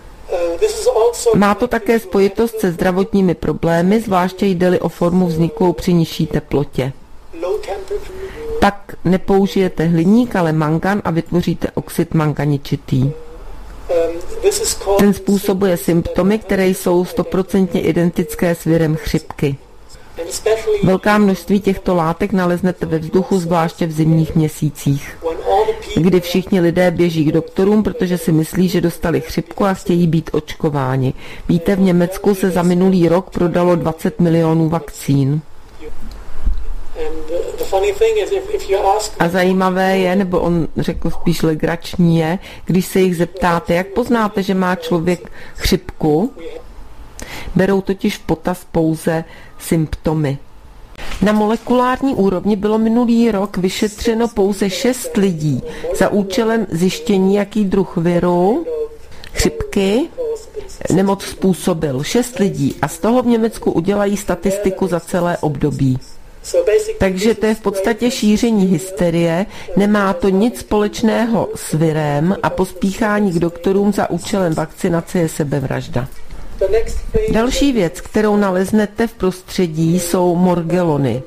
Má to také spojitost se zdravotními problémy, zvláště jde-li o formu vzniklou při nižší teplotě. Pak nepoužijete hliník, ale mangan a vytvoříte oxid manganičitý. Ten způsobuje symptomy, které jsou 100% identické s virem chřipky. Velká množství těchto látek naleznete ve vzduchu, zvláště v zimních měsících, kdy všichni lidé běží k doktorům, protože si myslí, že dostali chřipku a chtějí být očkováni. Víte, v Německu se za minulý rok prodalo 20 milionů vakcín. A zajímavé je, nebo on řekl spíš legrační je, když se jich zeptáte, jak poznáte, že má člověk chřipku, berou totiž v potaz pouze symptomy. Na molekulární úrovni bylo minulý rok vyšetřeno pouze 6 lidí za účelem zjištění, jaký druh viru chřipky nemoc způsobil. 6 lidí a z toho v Německu udělají statistiku za celé období. Takže to je v podstatě šíření hysterie, nemá to nic společného s virem a pospíchání k doktorům za účelem vakcinace je sebevražda. Další věc, kterou naleznete v prostředí, jsou morgelony.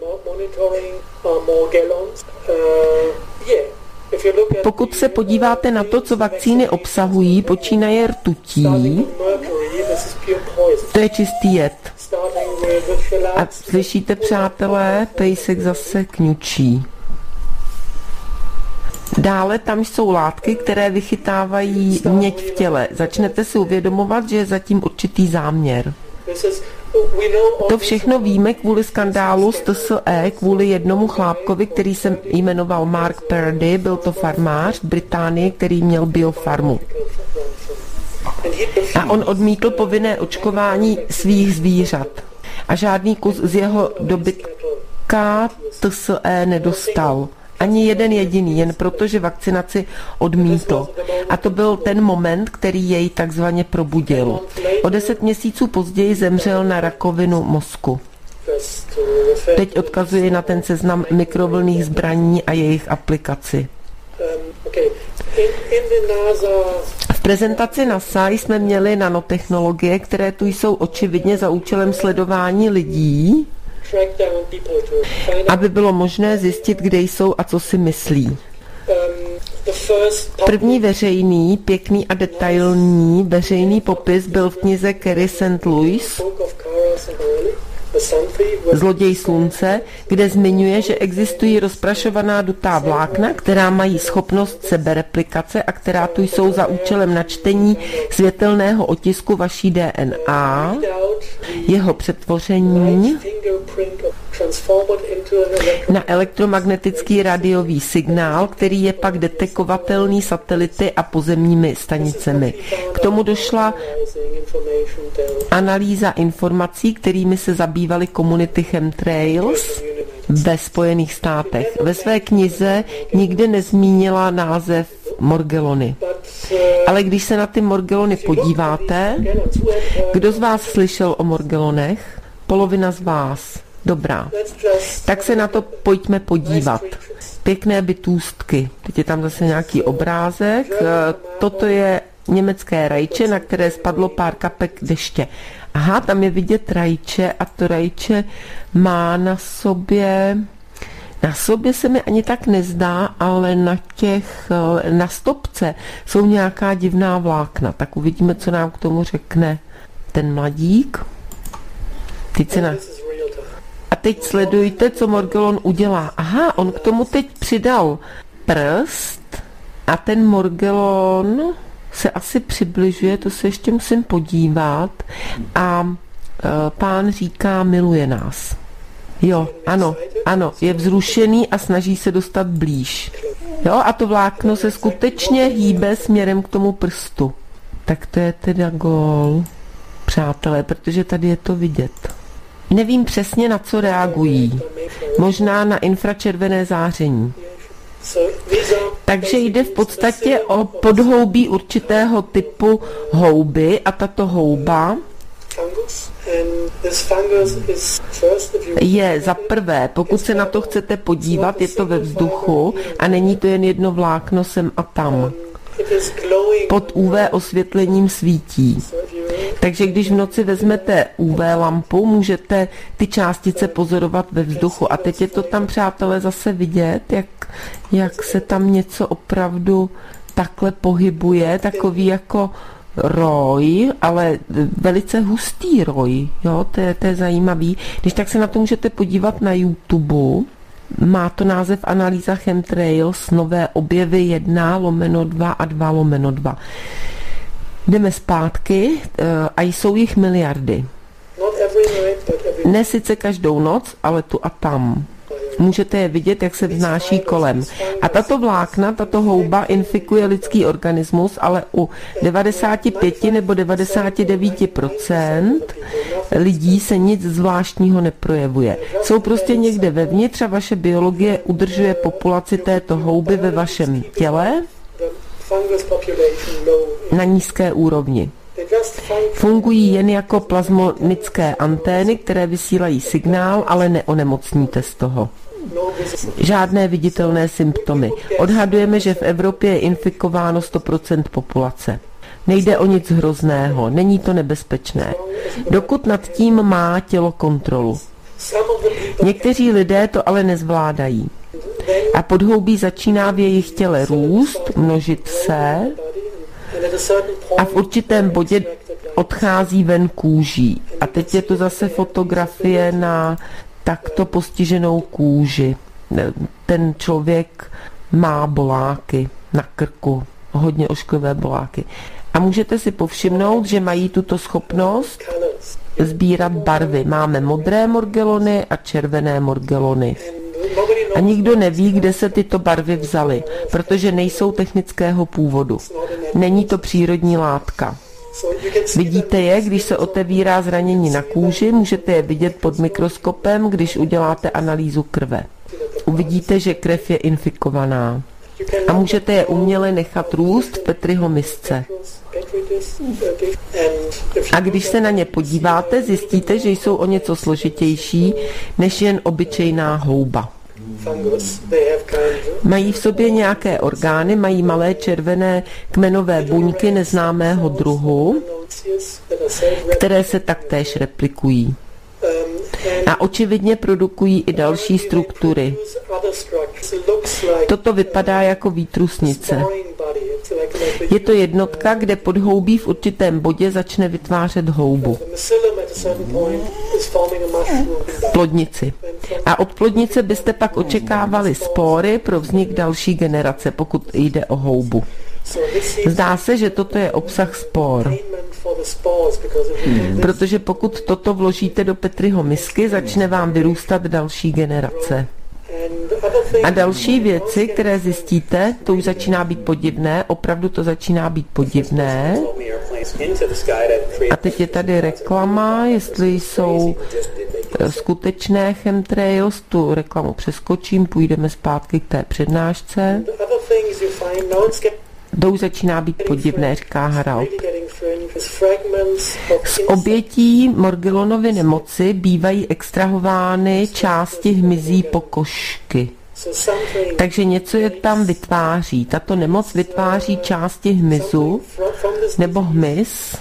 Pokud se podíváte na to, co vakcíny obsahují, počínaje rtutí, To je čistý jed. A slyšíte, přátelé, pejsek zase kňučí. Dále tam jsou látky, které vychytávají měď v těle. Začnete si uvědomovat, že je zatím určitý záměr. To všechno víme kvůli skandálu z TSE, kvůli jednomu chlápkovi, který se jmenoval Mark Purdy, byl to farmář v Británii, který měl biofarmu. A on odmítl povinné očkování svých zvířat. A žádný kus z jeho dobytka TSE nedostal. Ani jeden jediný, jen proto, že vakcinaci odmítl. A to byl ten moment, který jej takzvaně probudil. O 10 měsíců později zemřel na rakovinu mozku. Teď odkazuji na ten seznam mikrovlnných zbraní a jejich aplikaci. V prezentaci NASA jsme měli nanotechnologie, které tu jsou očividně za účelem sledování lidí, aby bylo možné zjistit, kde jsou a co si myslí. První veřejný, pěkný a detailní veřejný popis byl v knize Carrie St. Louis Zloděj slunce, kde zmiňuje, že existují rozprašovaná dutá vlákna, která mají schopnost sebereplikace a která tu jsou za účelem načtení světelného otisku vaší DNA, jeho přetvoření na elektromagnetický radiový signál, který je pak detekovatelný satelity a pozemními stanicemi. K tomu došla analýza informací, kterými se zabývaly komunity chemtrails ve Spojených státech. Ve své knize nikde nezmínila název Morgellony. Ale když se na ty Morgellony podíváte, kdo z vás slyšel o Morgellonech? Polovina z vás. Dobrá. Tak se na to pojďme podívat. Pěkné bytůstky. Teď je tam zase nějaký obrázek. Toto je německé rajče, na které spadlo pár kapek deště. Aha, tam je vidět rajče a to rajče má na sobě se mi ani tak nezdá, ale na stopce jsou nějaká divná vlákna. Tak uvidíme, co nám k tomu řekne ten mladík. A teď sledujte, co Morgellon udělá. Aha, on k tomu teď přidal prst a ten Morgellon se asi přibližuje, to se ještě musím podívat. A pán říká, miluje nás. Jo, ano, je vzrušený a snaží se dostat blíž. Jo, a to vlákno se skutečně hýbe směrem k tomu prstu. Tak to je teda gól, přátelé, protože tady je to vidět. Nevím přesně, na co reagují. Možná na infračervené záření. Takže jde v podstatě o podhoubí určitého typu houby a tato houba je za prvé, pokud se na to chcete podívat, je to ve vzduchu a není to jen jedno vlákno sem a tam. Pod UV osvětlením svítí. Takže když v noci vezmete UV lampu, můžete ty částice pozorovat ve vzduchu. A teď je to tam, přátelé, zase vidět, jak se tam něco opravdu takhle pohybuje, takový jako roj, ale velice hustý roj. Jo? To je zajímavý. Když tak se na to můžete podívat na YouTube. Má to název Analýza chemtrails, nové objevy 1/2 a 2/2. Jdeme zpátky a jsou jich miliardy. Ne sice každou noc, ale tu a tam. Můžete je vidět, jak se vznáší kolem. A tato vlákna, tato houba infikuje lidský organismus, ale u 95 nebo 99% lidí se nic zvláštního neprojevuje. Jsou prostě někde vevnitř a vaše biologie udržuje populaci této houby ve vašem těle na nízké úrovni. Fungují jen jako plazmonické antény, které vysílají signál, ale neonemocníte z toho. Žádné viditelné symptomy. Odhadujeme, že v Evropě je infikováno 100% populace. Nejde o nic hrozného, není to nebezpečné. Dokud nad tím má tělo kontrolu. Někteří lidé to ale nezvládají. A podhoubí začíná v jejich těle růst, množit se a v určitém bodě odchází ven kůží. A teď je to zase fotografie na takto postiženou kůži. Ten člověk má boláky na krku, hodně ošklivé boláky. A můžete si povšimnout, že mají tuto schopnost sbírat barvy. Máme modré morgelony a červené morgelony. A nikdo neví, kde se tyto barvy vzaly, protože nejsou technického původu. Není to přírodní látka. Vidíte je, když se otevírá zranění na kůži, můžete je vidět pod mikroskopem, když uděláte analýzu krve. Uvidíte, že krev je infikovaná. A můžete je uměle nechat růst v Petriho misce. A když se na ně podíváte, zjistíte, že jsou o něco složitější než jen obyčejná houba. Mají v sobě nějaké orgány, mají malé červené kmenové buňky neznámého druhu, které se taktéž replikují. A očividně produkují i další struktury. Toto vypadá jako výtrusnice. Je to jednotka, kde podhoubí v určitém bodě začne vytvářet houbu. Plodnici. A od plodnice byste pak očekávali spory pro vznik další generace, pokud jde o houbu. Zdá se, že toto je obsah spor. Protože pokud toto vložíte do Petriho misky, začne vám vyrůstat další generace. A další věci, které zjistíte, to už začíná být podivné, opravdu to začíná být podivné. A teď je tady reklama, jestli jsou skutečné chemtrails, tu reklamu přeskočím, půjdeme zpátky k té přednášce. To už začíná být podivné, říká Harald. Z obětí Morgellonovy nemoci bývají extrahovány části hmyzí pokožky. Takže něco je tam vytváří. Tato nemoc vytváří části hmyzu nebo hmyz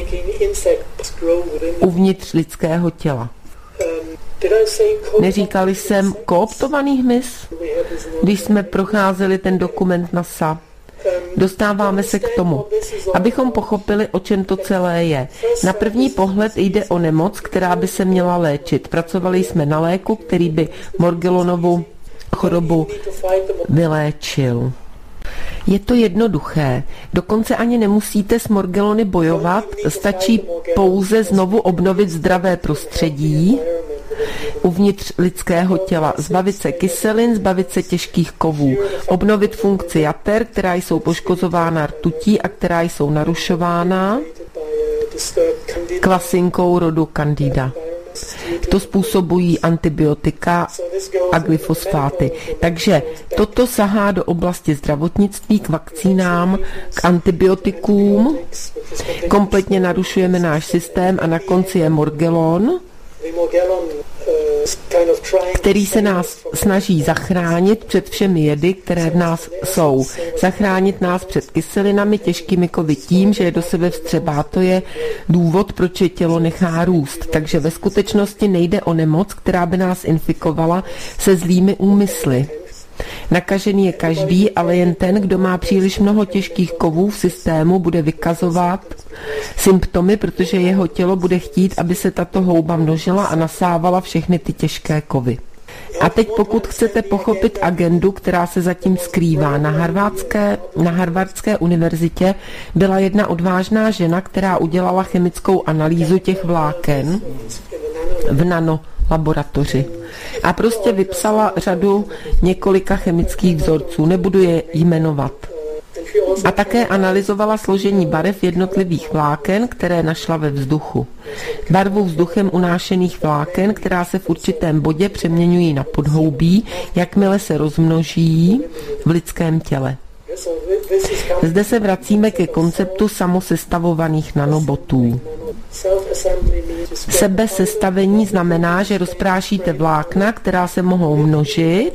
uvnitř lidského těla. Neříkali jsem kooptovaný hmyz? Když jsme procházeli ten dokument NASA, dostáváme se k tomu, abychom pochopili, o čem to celé je. Na první pohled jde o nemoc, která by se měla léčit. Pracovali jsme na léku, který by Morgellonovu chorobu vyléčil. Je to jednoduché. Dokonce ani nemusíte s Morgellony bojovat, stačí pouze znovu obnovit zdravé prostředí uvnitř lidského těla, zbavit se kyselin, zbavit se těžkých kovů, obnovit funkci jater, která jsou poškozována rtutí a která jsou narušována kvasinkou rodu Candida. To způsobují antibiotika a glyfosfáty. Takže toto sahá do oblasti zdravotnictví, k vakcínám, k antibiotikům. Kompletně narušujeme náš systém a na konci je Morgellon, který se nás snaží zachránit před všemi jedy, které v nás jsou. Zachránit nás před kyselinami, těžkými kovy tím, že je do sebe vstřebá. To je důvod, proč je tělo nechá růst. Takže ve skutečnosti nejde o nemoc, která by nás infikovala se zlými úmysly. Nakažený je každý, ale jen ten, kdo má příliš mnoho těžkých kovů v systému, bude vykazovat symptomy, protože jeho tělo bude chtít, aby se tato houba množila a nasávala všechny ty těžké kovy. A teď pokud chcete pochopit agendu, která se zatím skrývá, na Harvardské univerzitě byla jedna odvážná žena, která udělala chemickou analýzu těch vláken v nanolaboratoři. A prostě vypsala řadu několika chemických vzorců, nebudu je jmenovat. A také analyzovala složení barev jednotlivých vláken, které našla ve vzduchu. Barvu vzduchem unášených vláken, která se v určitém bodě přeměňují na podhoubí, jakmile se rozmnoží v lidském těle. Zde se vracíme ke konceptu samosestavovaných nanobotů. Sebesestavení znamená, že rozprášíte vlákna, která se mohou množit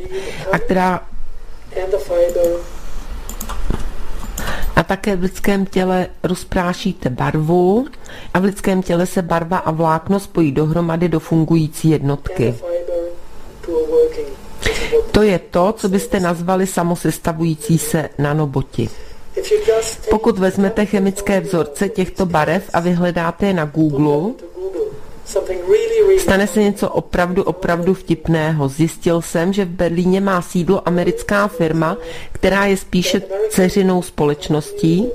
a také v lidském těle rozprášíte barvu a v lidském těle se barva a vlákno spojí dohromady do fungující jednotky. To je to, co byste nazvali samosestavující se nanoboti. Pokud vezmete chemické vzorce těchto barev a vyhledáte je na Google, stane se něco opravdu vtipného. Zjistil jsem, že v Berlíně má sídlo americká firma, která je spíše dceřinou společností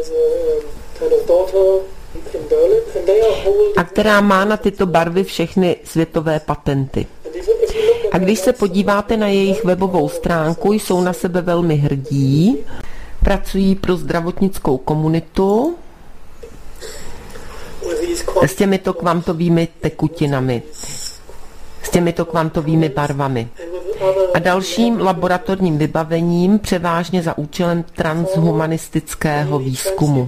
a která má na tyto barvy všechny světové patenty. A když se podíváte na jejich webovou stránku, jsou na sebe velmi hrdí, pracují pro zdravotnickou komunitu s těmito kvantovými tekutinami, s těmito kvantovými barvami a dalším laboratorním vybavením, převážně za účelem transhumanistického výzkumu.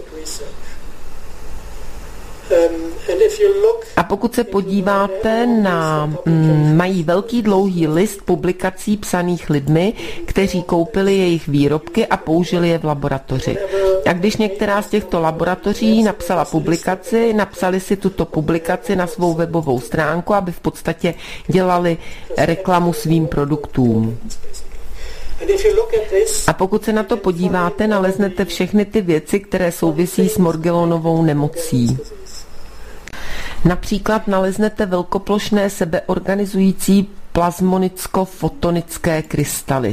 A pokud se podíváte mají velký dlouhý list publikací psaných lidmi, kteří koupili jejich výrobky a použili je v laboratoři. A když některá z těchto laboratoří napsala publikaci, napsali si tuto publikaci na svou webovou stránku, aby v podstatě dělali reklamu svým produktům. A pokud se na to podíváte, naleznete všechny ty věci, které souvisí s Morgellonovou nemocí. Například naleznete velkoplošné sebeorganizující plazmonicko-fotonické krystaly.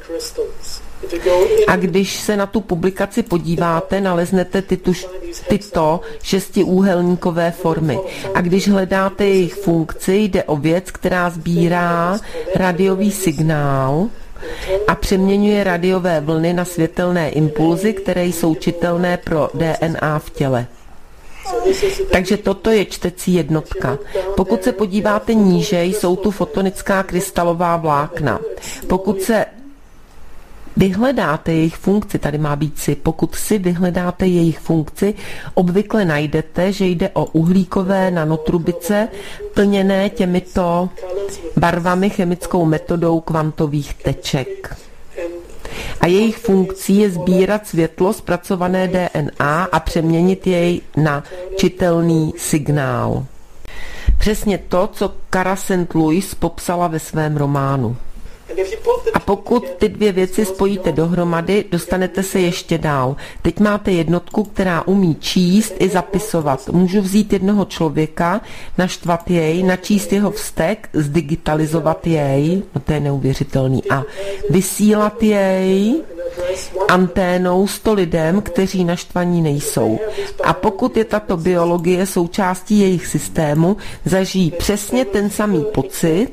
A když se na tu publikaci podíváte, naleznete tyto šestiúhelníkové formy. A když hledáte jejich funkci, jde o věc, která sbírá radiový signál a přeměňuje radiové vlny na světelné impulzy, které jsou čitelné pro DNA v těle. Takže toto je čtecí jednotka. Pokud se podíváte níže, jsou tu fotonická krystalová vlákna. Pokud se vyhledáte jejich funkci, tady má být si, pokud si vyhledáte jejich funkci, obvykle najdete, že jde o uhlíkové nanotrubice plněné těmito barvami chemickou metodou kvantových teček. A jejich funkcí je sbírat světlo zpracované DNA a přeměnit jej na čitelný signál. Přesně to, co Cara St. Louis popsala ve svém románu. A pokud ty dvě věci spojíte dohromady, dostanete se ještě dál. Teď máte jednotku, která umí číst i zapisovat. Můžu vzít jednoho člověka, naštvat jej, načíst jeho vztek, zdigitalizovat jej, no to je neuvěřitelný, a vysílat jej anténou 100 lidem, kteří naštvaní nejsou. A pokud je tato biologie součástí jejich systému, zažijí přesně ten samý pocit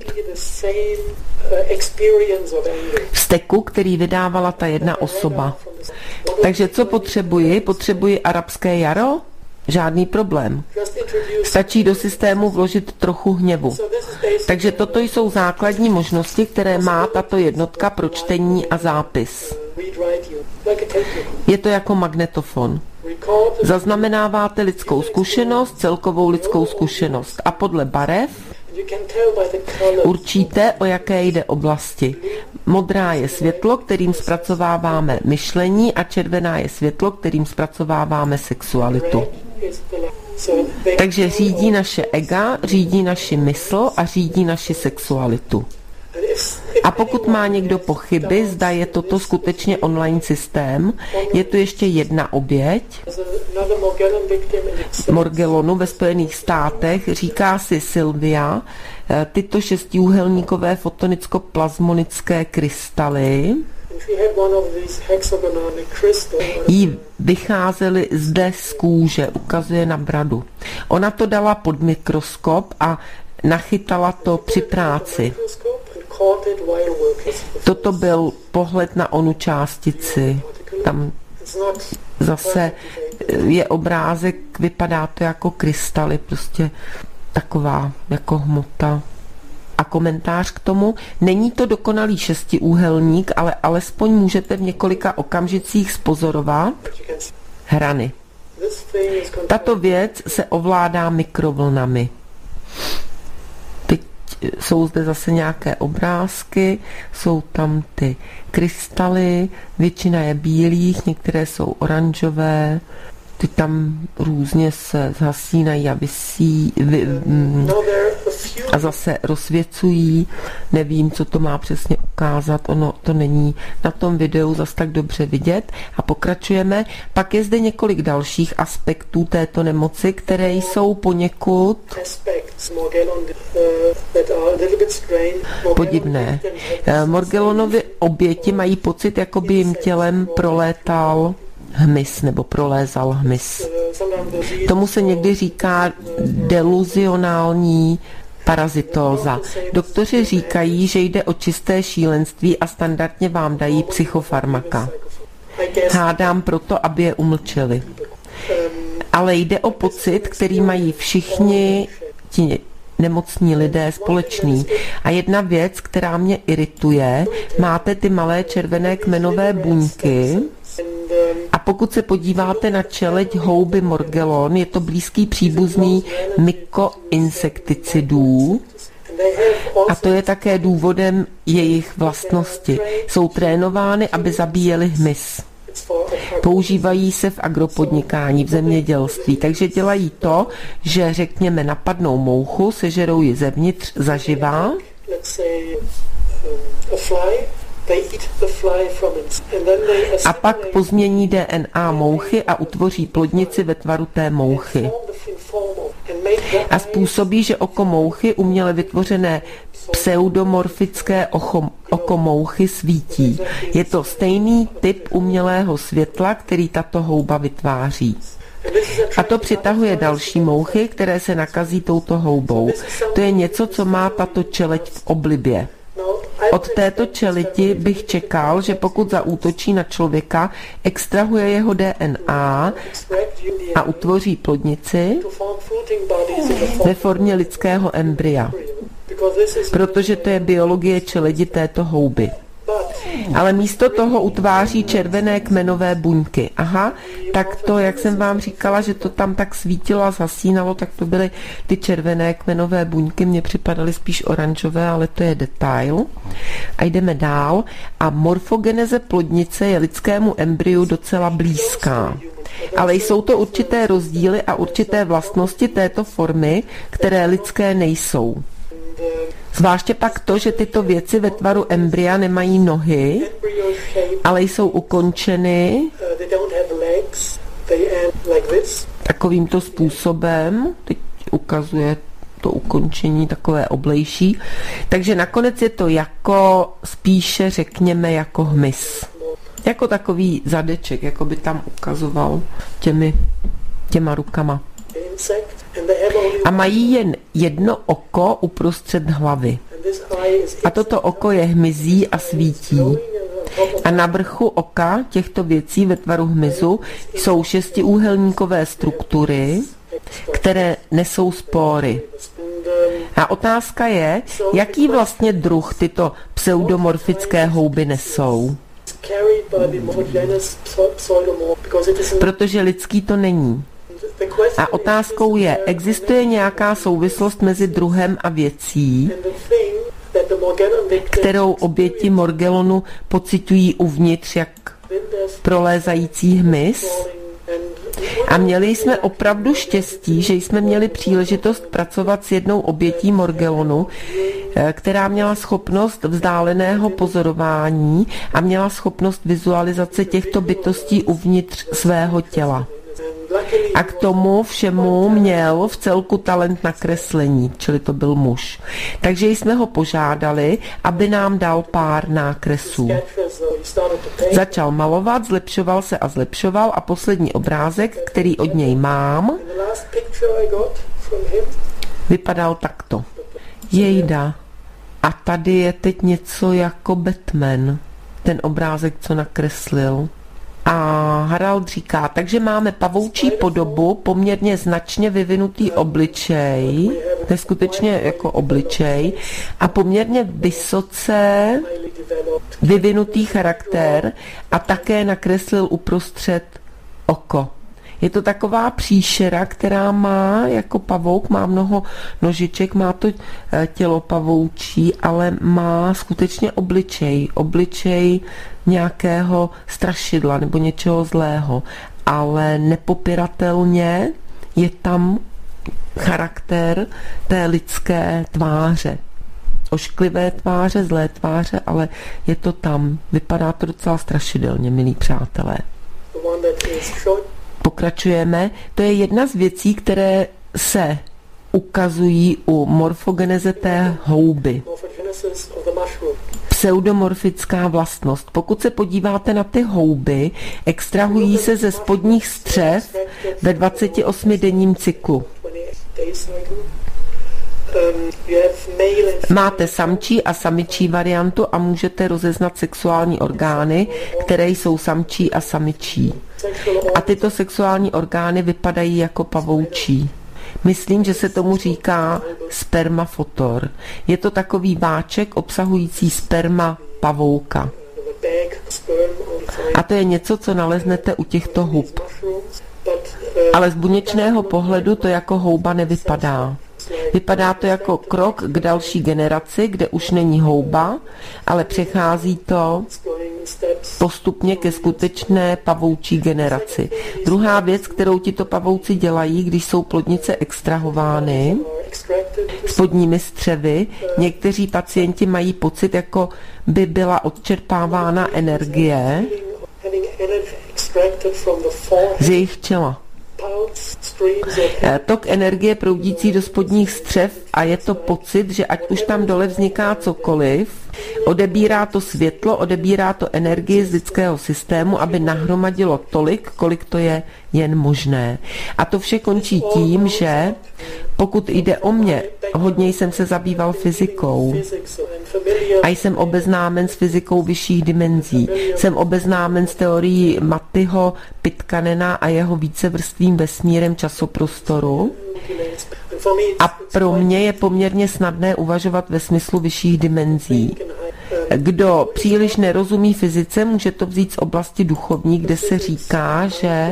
vzteku, který vydávala ta jedna osoba. Takže co potřebuji? Potřebuji arabské jaro? Žádný problém. Stačí do systému vložit trochu hněvu. Takže toto jsou základní možnosti, které má tato jednotka pro čtení a zápis. Je to jako magnetofon. Zaznamenáváte lidskou zkušenost, celkovou lidskou zkušenost a podle barev určíte, o jaké jde oblasti. Modrá je světlo, kterým zpracováváme myšlení a červená je světlo, kterým zpracováváme sexualitu. Takže řídí naše ega, řídí naši mysl a řídí naši sexualitu. A pokud má někdo pochyby, zda je toto skutečně online systém, je tu ještě jedna oběť Morgellonu ve Spojených státech, říká si Sylvia. Tyto šestiúhelníkové fotonicko-plazmonické krystaly jí vycházely zde z kůže, ukazuje na bradu. Ona to dala pod mikroskop a nachytala to při práci. Toto byl pohled na onu částici. Tam zase je obrázek, vypadá to jako krystaly, prostě taková jako hmota. A komentář k tomu, není to dokonalý šestiúhelník, ale alespoň můžete v několika okamžicích zpozorovat hrany. Tato věc se ovládá mikrovlnami. Teď jsou zde zase nějaké obrázky, jsou tam ty krystaly, většina je bílých, některé jsou oranžové, ty tam různě se zhasínají a a zase rozsvěcují. Nevím, co to má přesně ukázat, ono to není na tom videu zas tak dobře vidět. A pokračujeme. Pak je zde několik dalších aspektů této nemoci, které jsou poněkud podivné. Morgellonovy oběti mají pocit, jako by jim tělem prolétal hmyz nebo prolézal hmyz. Tomu se někdy říká deluzionální parazitóza. Doktoři říkají, že jde o čisté šílenství a standardně vám dají psychofarmaka. Hádám proto, aby je umlčeli. Ale jde o pocit, který mají všichni ti nemocní lidé společný. A jedna věc, která mě irituje, máte ty malé červené kmenové buňky a pokud se podíváte na čeleď houby Morgellon, je to blízký příbuzný mykoinsekticidů a to je také důvodem jejich vlastnosti. Jsou trénovány, aby zabíjeli hmyz. Používají se v agropodnikání, v zemědělství, takže dělají to, že řekněme napadnou mouchu, sežerou ji zevnitř zaživá a pak pozmění DNA mouchy a utvoří plodnici ve tvaru té mouchy. A způsobí, že oko mouchy, uměle vytvořené pseudomorfické oko mouchy, svítí. Je to stejný typ umělého světla, který tato houba vytváří. A to přitahuje další mouchy, které se nakazí touto houbou. To je něco, co má tato čeleď v oblibě. Od této čeliti bych čekal, že pokud zaútočí na člověka, extrahuje jeho DNA a utvoří plodnici ve formě lidského embrya. Protože to je biologie čeledi této houby. Ale místo toho utváří červené kmenové buňky. Aha, tak to, jak jsem vám říkala, že to tam tak svítilo a zasínalo, tak to byly ty červené kmenové buňky, mně připadaly spíš oranžové, ale to je detail. A jdeme dál. A morfogeneze plodnice je lidskému embryu docela blízká. Ale jsou to určité rozdíly a určité vlastnosti této formy, které lidské nejsou. Zvláště pak to, že tyto věci ve tvaru embrya nemají nohy, ale jsou ukončeny takovýmto způsobem. Teď ukazuje to ukončení takové oblejší. Takže nakonec je to jako spíše řekněme jako hmyz. Jako takový zadeček, jako by tam ukazoval těma rukama. A mají jen jedno oko uprostřed hlavy. A toto oko je hmyzí a svítí. A na vrchu oka těchto věcí ve tvaru hmyzu jsou šestiúhelníkové struktury, které nesou spory. A otázka je, jaký vlastně druh tyto pseudomorfické houby nesou. Protože lidský to není. A otázkou je, existuje nějaká souvislost mezi druhem a věcí, kterou oběti Morgellonu pociťují uvnitř jak prolézající hmyz? A měli jsme opravdu štěstí, že jsme měli příležitost pracovat s jednou obětí Morgellonu, která měla schopnost vzdáleného pozorování a měla schopnost vizualizace těchto bytostí uvnitř svého těla. A k tomu všemu měl v celku talent na kreslení, čili to byl muž. Takže jsme ho požádali, aby nám dal pár nákresů. Začal malovat, zlepšoval se a zlepšoval a poslední obrázek, který od něj mám, vypadal takto. Jejda. A tady je teď něco jako Batman, ten obrázek, co nakreslil. A Harald říká, takže máme pavoučí podobu, poměrně značně vyvinutý obličej, to je skutečně jako obličej, a poměrně vysoce vyvinutý charakter a také nakreslil uprostřed oko. Je to taková příšera, která má jako pavouk, má mnoho nožiček, má to tělo pavoučí, ale má skutečně obličej nějakého strašidla nebo něčeho zlého. Ale nepopiratelně je tam charakter té lidské tváře. Ošklivé tváře, zlé tváře, ale je to tam. Vypadá to docela strašidelně, milí přátelé. Pokračujeme. To je jedna z věcí, které se ukazují u morfogeneze té houby. Pseudomorfická vlastnost. Pokud se podíváte na ty houby, extrahují se ze spodních střev ve 28denním cyklu. Máte samčí a samičí variantu a můžete rozeznat sexuální orgány, které jsou samčí a samičí. A tyto sexuální orgány vypadají jako pavoučí. Myslím, že se tomu říká spermafotor. Je to takový váček obsahující sperma pavouka. A to je něco, co naleznete u těchto hub. Ale z buněčného pohledu to jako houba nevypadá. Vypadá to jako krok k další generaci, kde už není houba, ale přechází to postupně ke skutečné pavoučí generaci. Druhá věc, kterou tito pavouci dělají, když jsou plodnice extrahovány spodními střevy, někteří pacienti mají pocit, jako by byla odčerpávána energie z jejich těla. Tok energie proudící do spodních střev a je to pocit, že ať už tam dole vzniká cokoliv, odebírá to světlo, odebírá to energii z lidského systému, aby nahromadilo tolik, kolik to je jen možné. A to vše končí tím, že pokud jde o mě, hodně jsem se zabýval fyzikou a jsem obeznámen s fyzikou vyšších dimenzí. Jsem obeznámen s teorií Mattyho Pitkanena a jeho vícevrstvým vesmírem časoprostoru. A pro mě je poměrně snadné uvažovat ve smyslu vyšších dimenzí. Kdo příliš nerozumí fyzice, může to vzít z oblasti duchovní, kde se říká,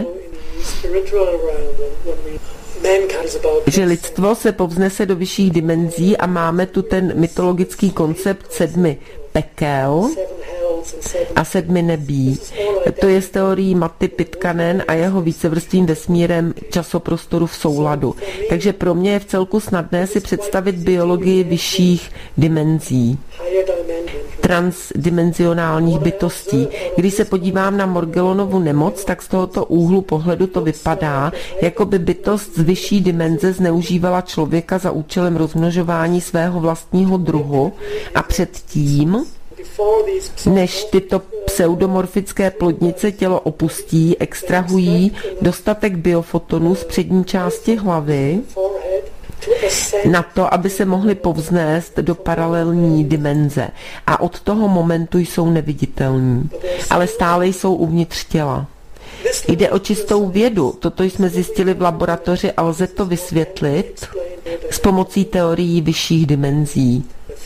že lidstvo se povznese do vyšších dimenzí a máme tu ten mytologický koncept 7 pekel a 7 nebí. To je z teorií Matty Pitkanen a jeho vícevrstvým vesmírem časoprostoru v souladu. Takže pro mě je vcelku snadné si představit biologii vyšších dimenzí, transdimenzionálních bytostí. Když se podívám na Morgellonovu nemoc, tak z tohoto úhlu pohledu to vypadá, jako by bytost z vyšší dimenze zneužívala člověka za účelem rozmnožování svého vlastního druhu a předtím, než tyto pseudomorfické plodnice tělo opustí, extrahují dostatek biofotonů z přední části hlavy na to, aby se mohli povznést do paralelní dimenze. A od toho momentu jsou neviditelní, ale stále jsou uvnitř těla. Jde o čistou vědu, toto jsme zjistili v laboratoři a lze to vysvětlit s pomocí teorií vyšších dimenzí.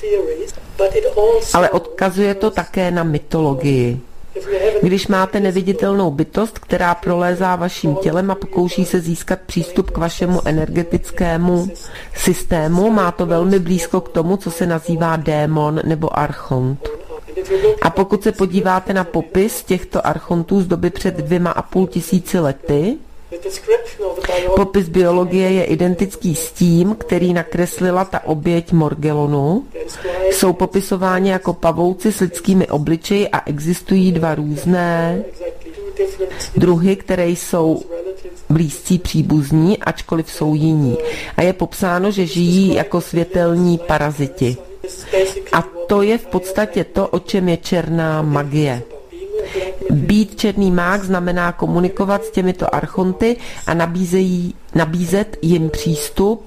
Ale odkazuje to také na mytologii. Když máte neviditelnou bytost, která prolézá vaším tělem a pokouší se získat přístup k vašemu energetickému systému, má to velmi blízko k tomu, co se nazývá démon nebo archont. A pokud se podíváte na popis těchto archontů z doby před 2,5 tisíci lety, popis biologie je identický s tím, který nakreslila ta oběť Morgellonu. Jsou popisováni jako pavouci s lidskými obličeji a existují dva různé druhy, které jsou blízcí příbuzní, ačkoliv jsou jiní. A je popsáno, že žijí jako světelní paraziti. A to je v podstatě to, o čem je černá magie. Být černý mák znamená komunikovat s těmito archonty a nabízet jim přístup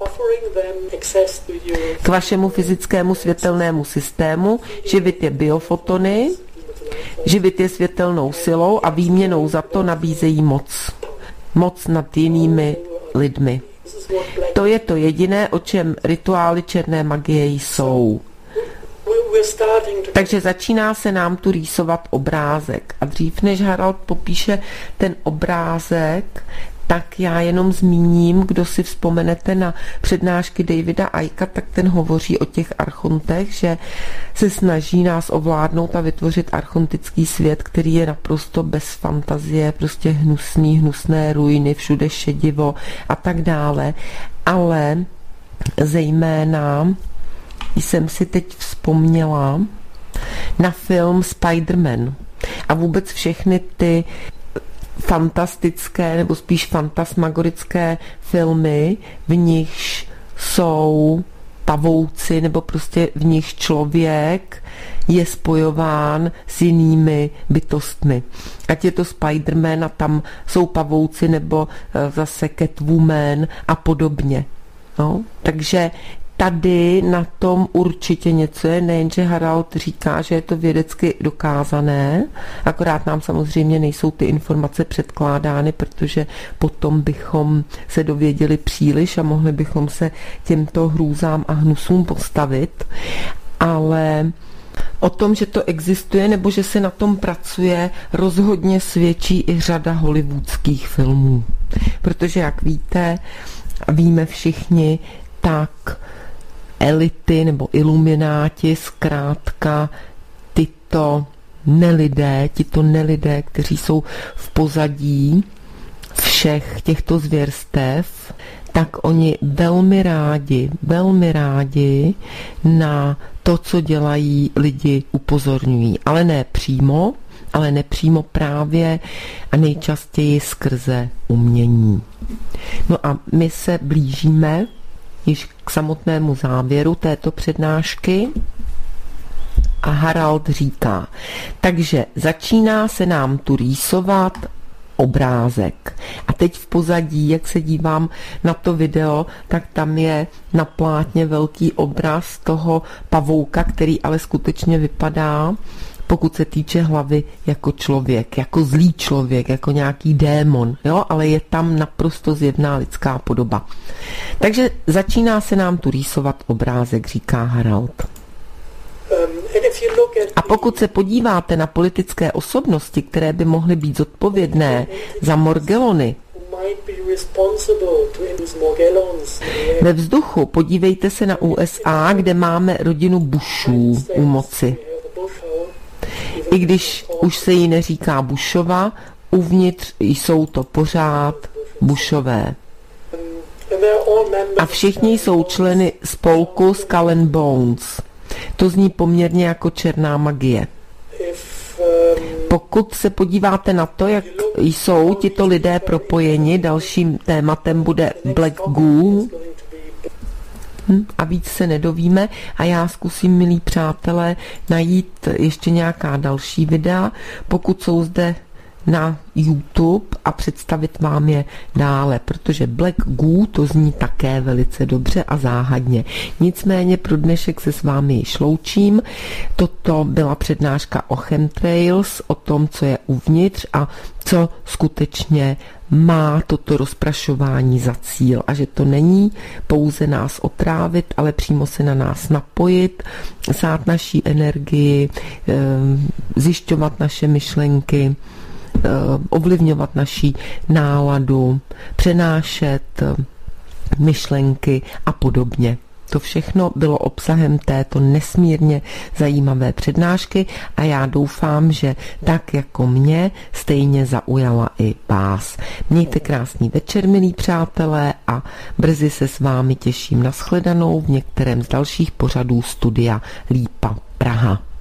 k vašemu fyzickému světelnému systému, živit je biofotony, živit je světelnou silou a výměnou za to nabízejí moc. Moc nad jinými lidmi. To je to jediné, o čem rituály černé magie jsou. Takže začíná se nám tu rýsovat obrázek. A dřív než Harald popíše ten obrázek, tak já jenom zmíním, kdo si vzpomenete na přednášky Davida Icka, tak ten hovoří o těch archontech, že se snaží nás ovládnout a vytvořit archontický svět, který je naprosto bez fantazie, prostě hnusné ruiny, všude šedivo a tak dále. ale zejména jsem si teď vzpomněla na film Spider-Man a vůbec všechny ty fantastické nebo spíš fantasmagorické filmy, v nichž jsou pavouci nebo prostě v nich člověk je spojován s jinými bytostmi. Ať je to Spider-Man a tam jsou pavouci nebo zase Catwoman a podobně. No, takže tady na tom určitě něco je, nejenže Harald říká, že je to vědecky dokázané, akorát nám samozřejmě nejsou ty informace předkládány, protože potom bychom se dověděli příliš a mohli bychom se těmto hrůzám a hnusům postavit, ale o tom, že to existuje nebo že se na tom pracuje, rozhodně svědčí i řada hollywoodských filmů. Protože, jak víte, víme všichni, tak elity nebo ilumináti, zkrátka tito nelidé, kteří jsou v pozadí všech těchto zvěrstev, tak oni velmi rádi na to, co dělají lidi, upozorňují. Ale nepřímo právě a nejčastěji skrze umění. No a my se blížíme již k samotnému závěru této přednášky a Harald říká, takže začíná se nám tu rýsovat obrázek. A teď v pozadí, jak se dívám na to video, tak tam je na plátně velký obraz toho pavouka, který ale skutečně vypadá, pokud se týče hlavy, jako člověk, jako zlý člověk, jako nějaký démon, jo, ale je tam naprosto zjevná lidská podoba. Takže začíná se nám tu rýsovat obrázek, říká Harald. A pokud se podíváte na politické osobnosti, které by mohly být zodpovědné za Morgellony, ve vzduchu podívejte se na USA, kde máme rodinu Bushů u moci. I když už se jí neříká Bushova, uvnitř jsou to pořád Bushové. A všichni jsou členy spolku Skull and Bones. To zní poměrně jako černá magie. Pokud se podíváte na to, jak jsou tito lidé propojeni, dalším tématem bude Black Goo, a víc se nedovíme a já zkusím, milí přátelé, najít ještě nějaká další videa, pokud jsou zde na YouTube, a představit vám je dále, protože Black Goo to zní také velice dobře a záhadně. Nicméně pro dnešek se s vámi již loučím. Toto byla přednáška o chemtrails, o tom, co je uvnitř a co skutečně má toto rozprašování za cíl a že to není pouze nás otrávit, ale přímo se na nás napojit, sát naší energii, zjišťovat naše myšlenky, ovlivňovat naší náladu, přenášet myšlenky a podobně. To všechno bylo obsahem této nesmírně zajímavé přednášky a já doufám, že tak jako mě stejně zaujala i vás. Mějte krásný večer, milí přátelé, a brzy se s vámi těším na shledanou v některém z dalších pořadů Studia Lípa Praha.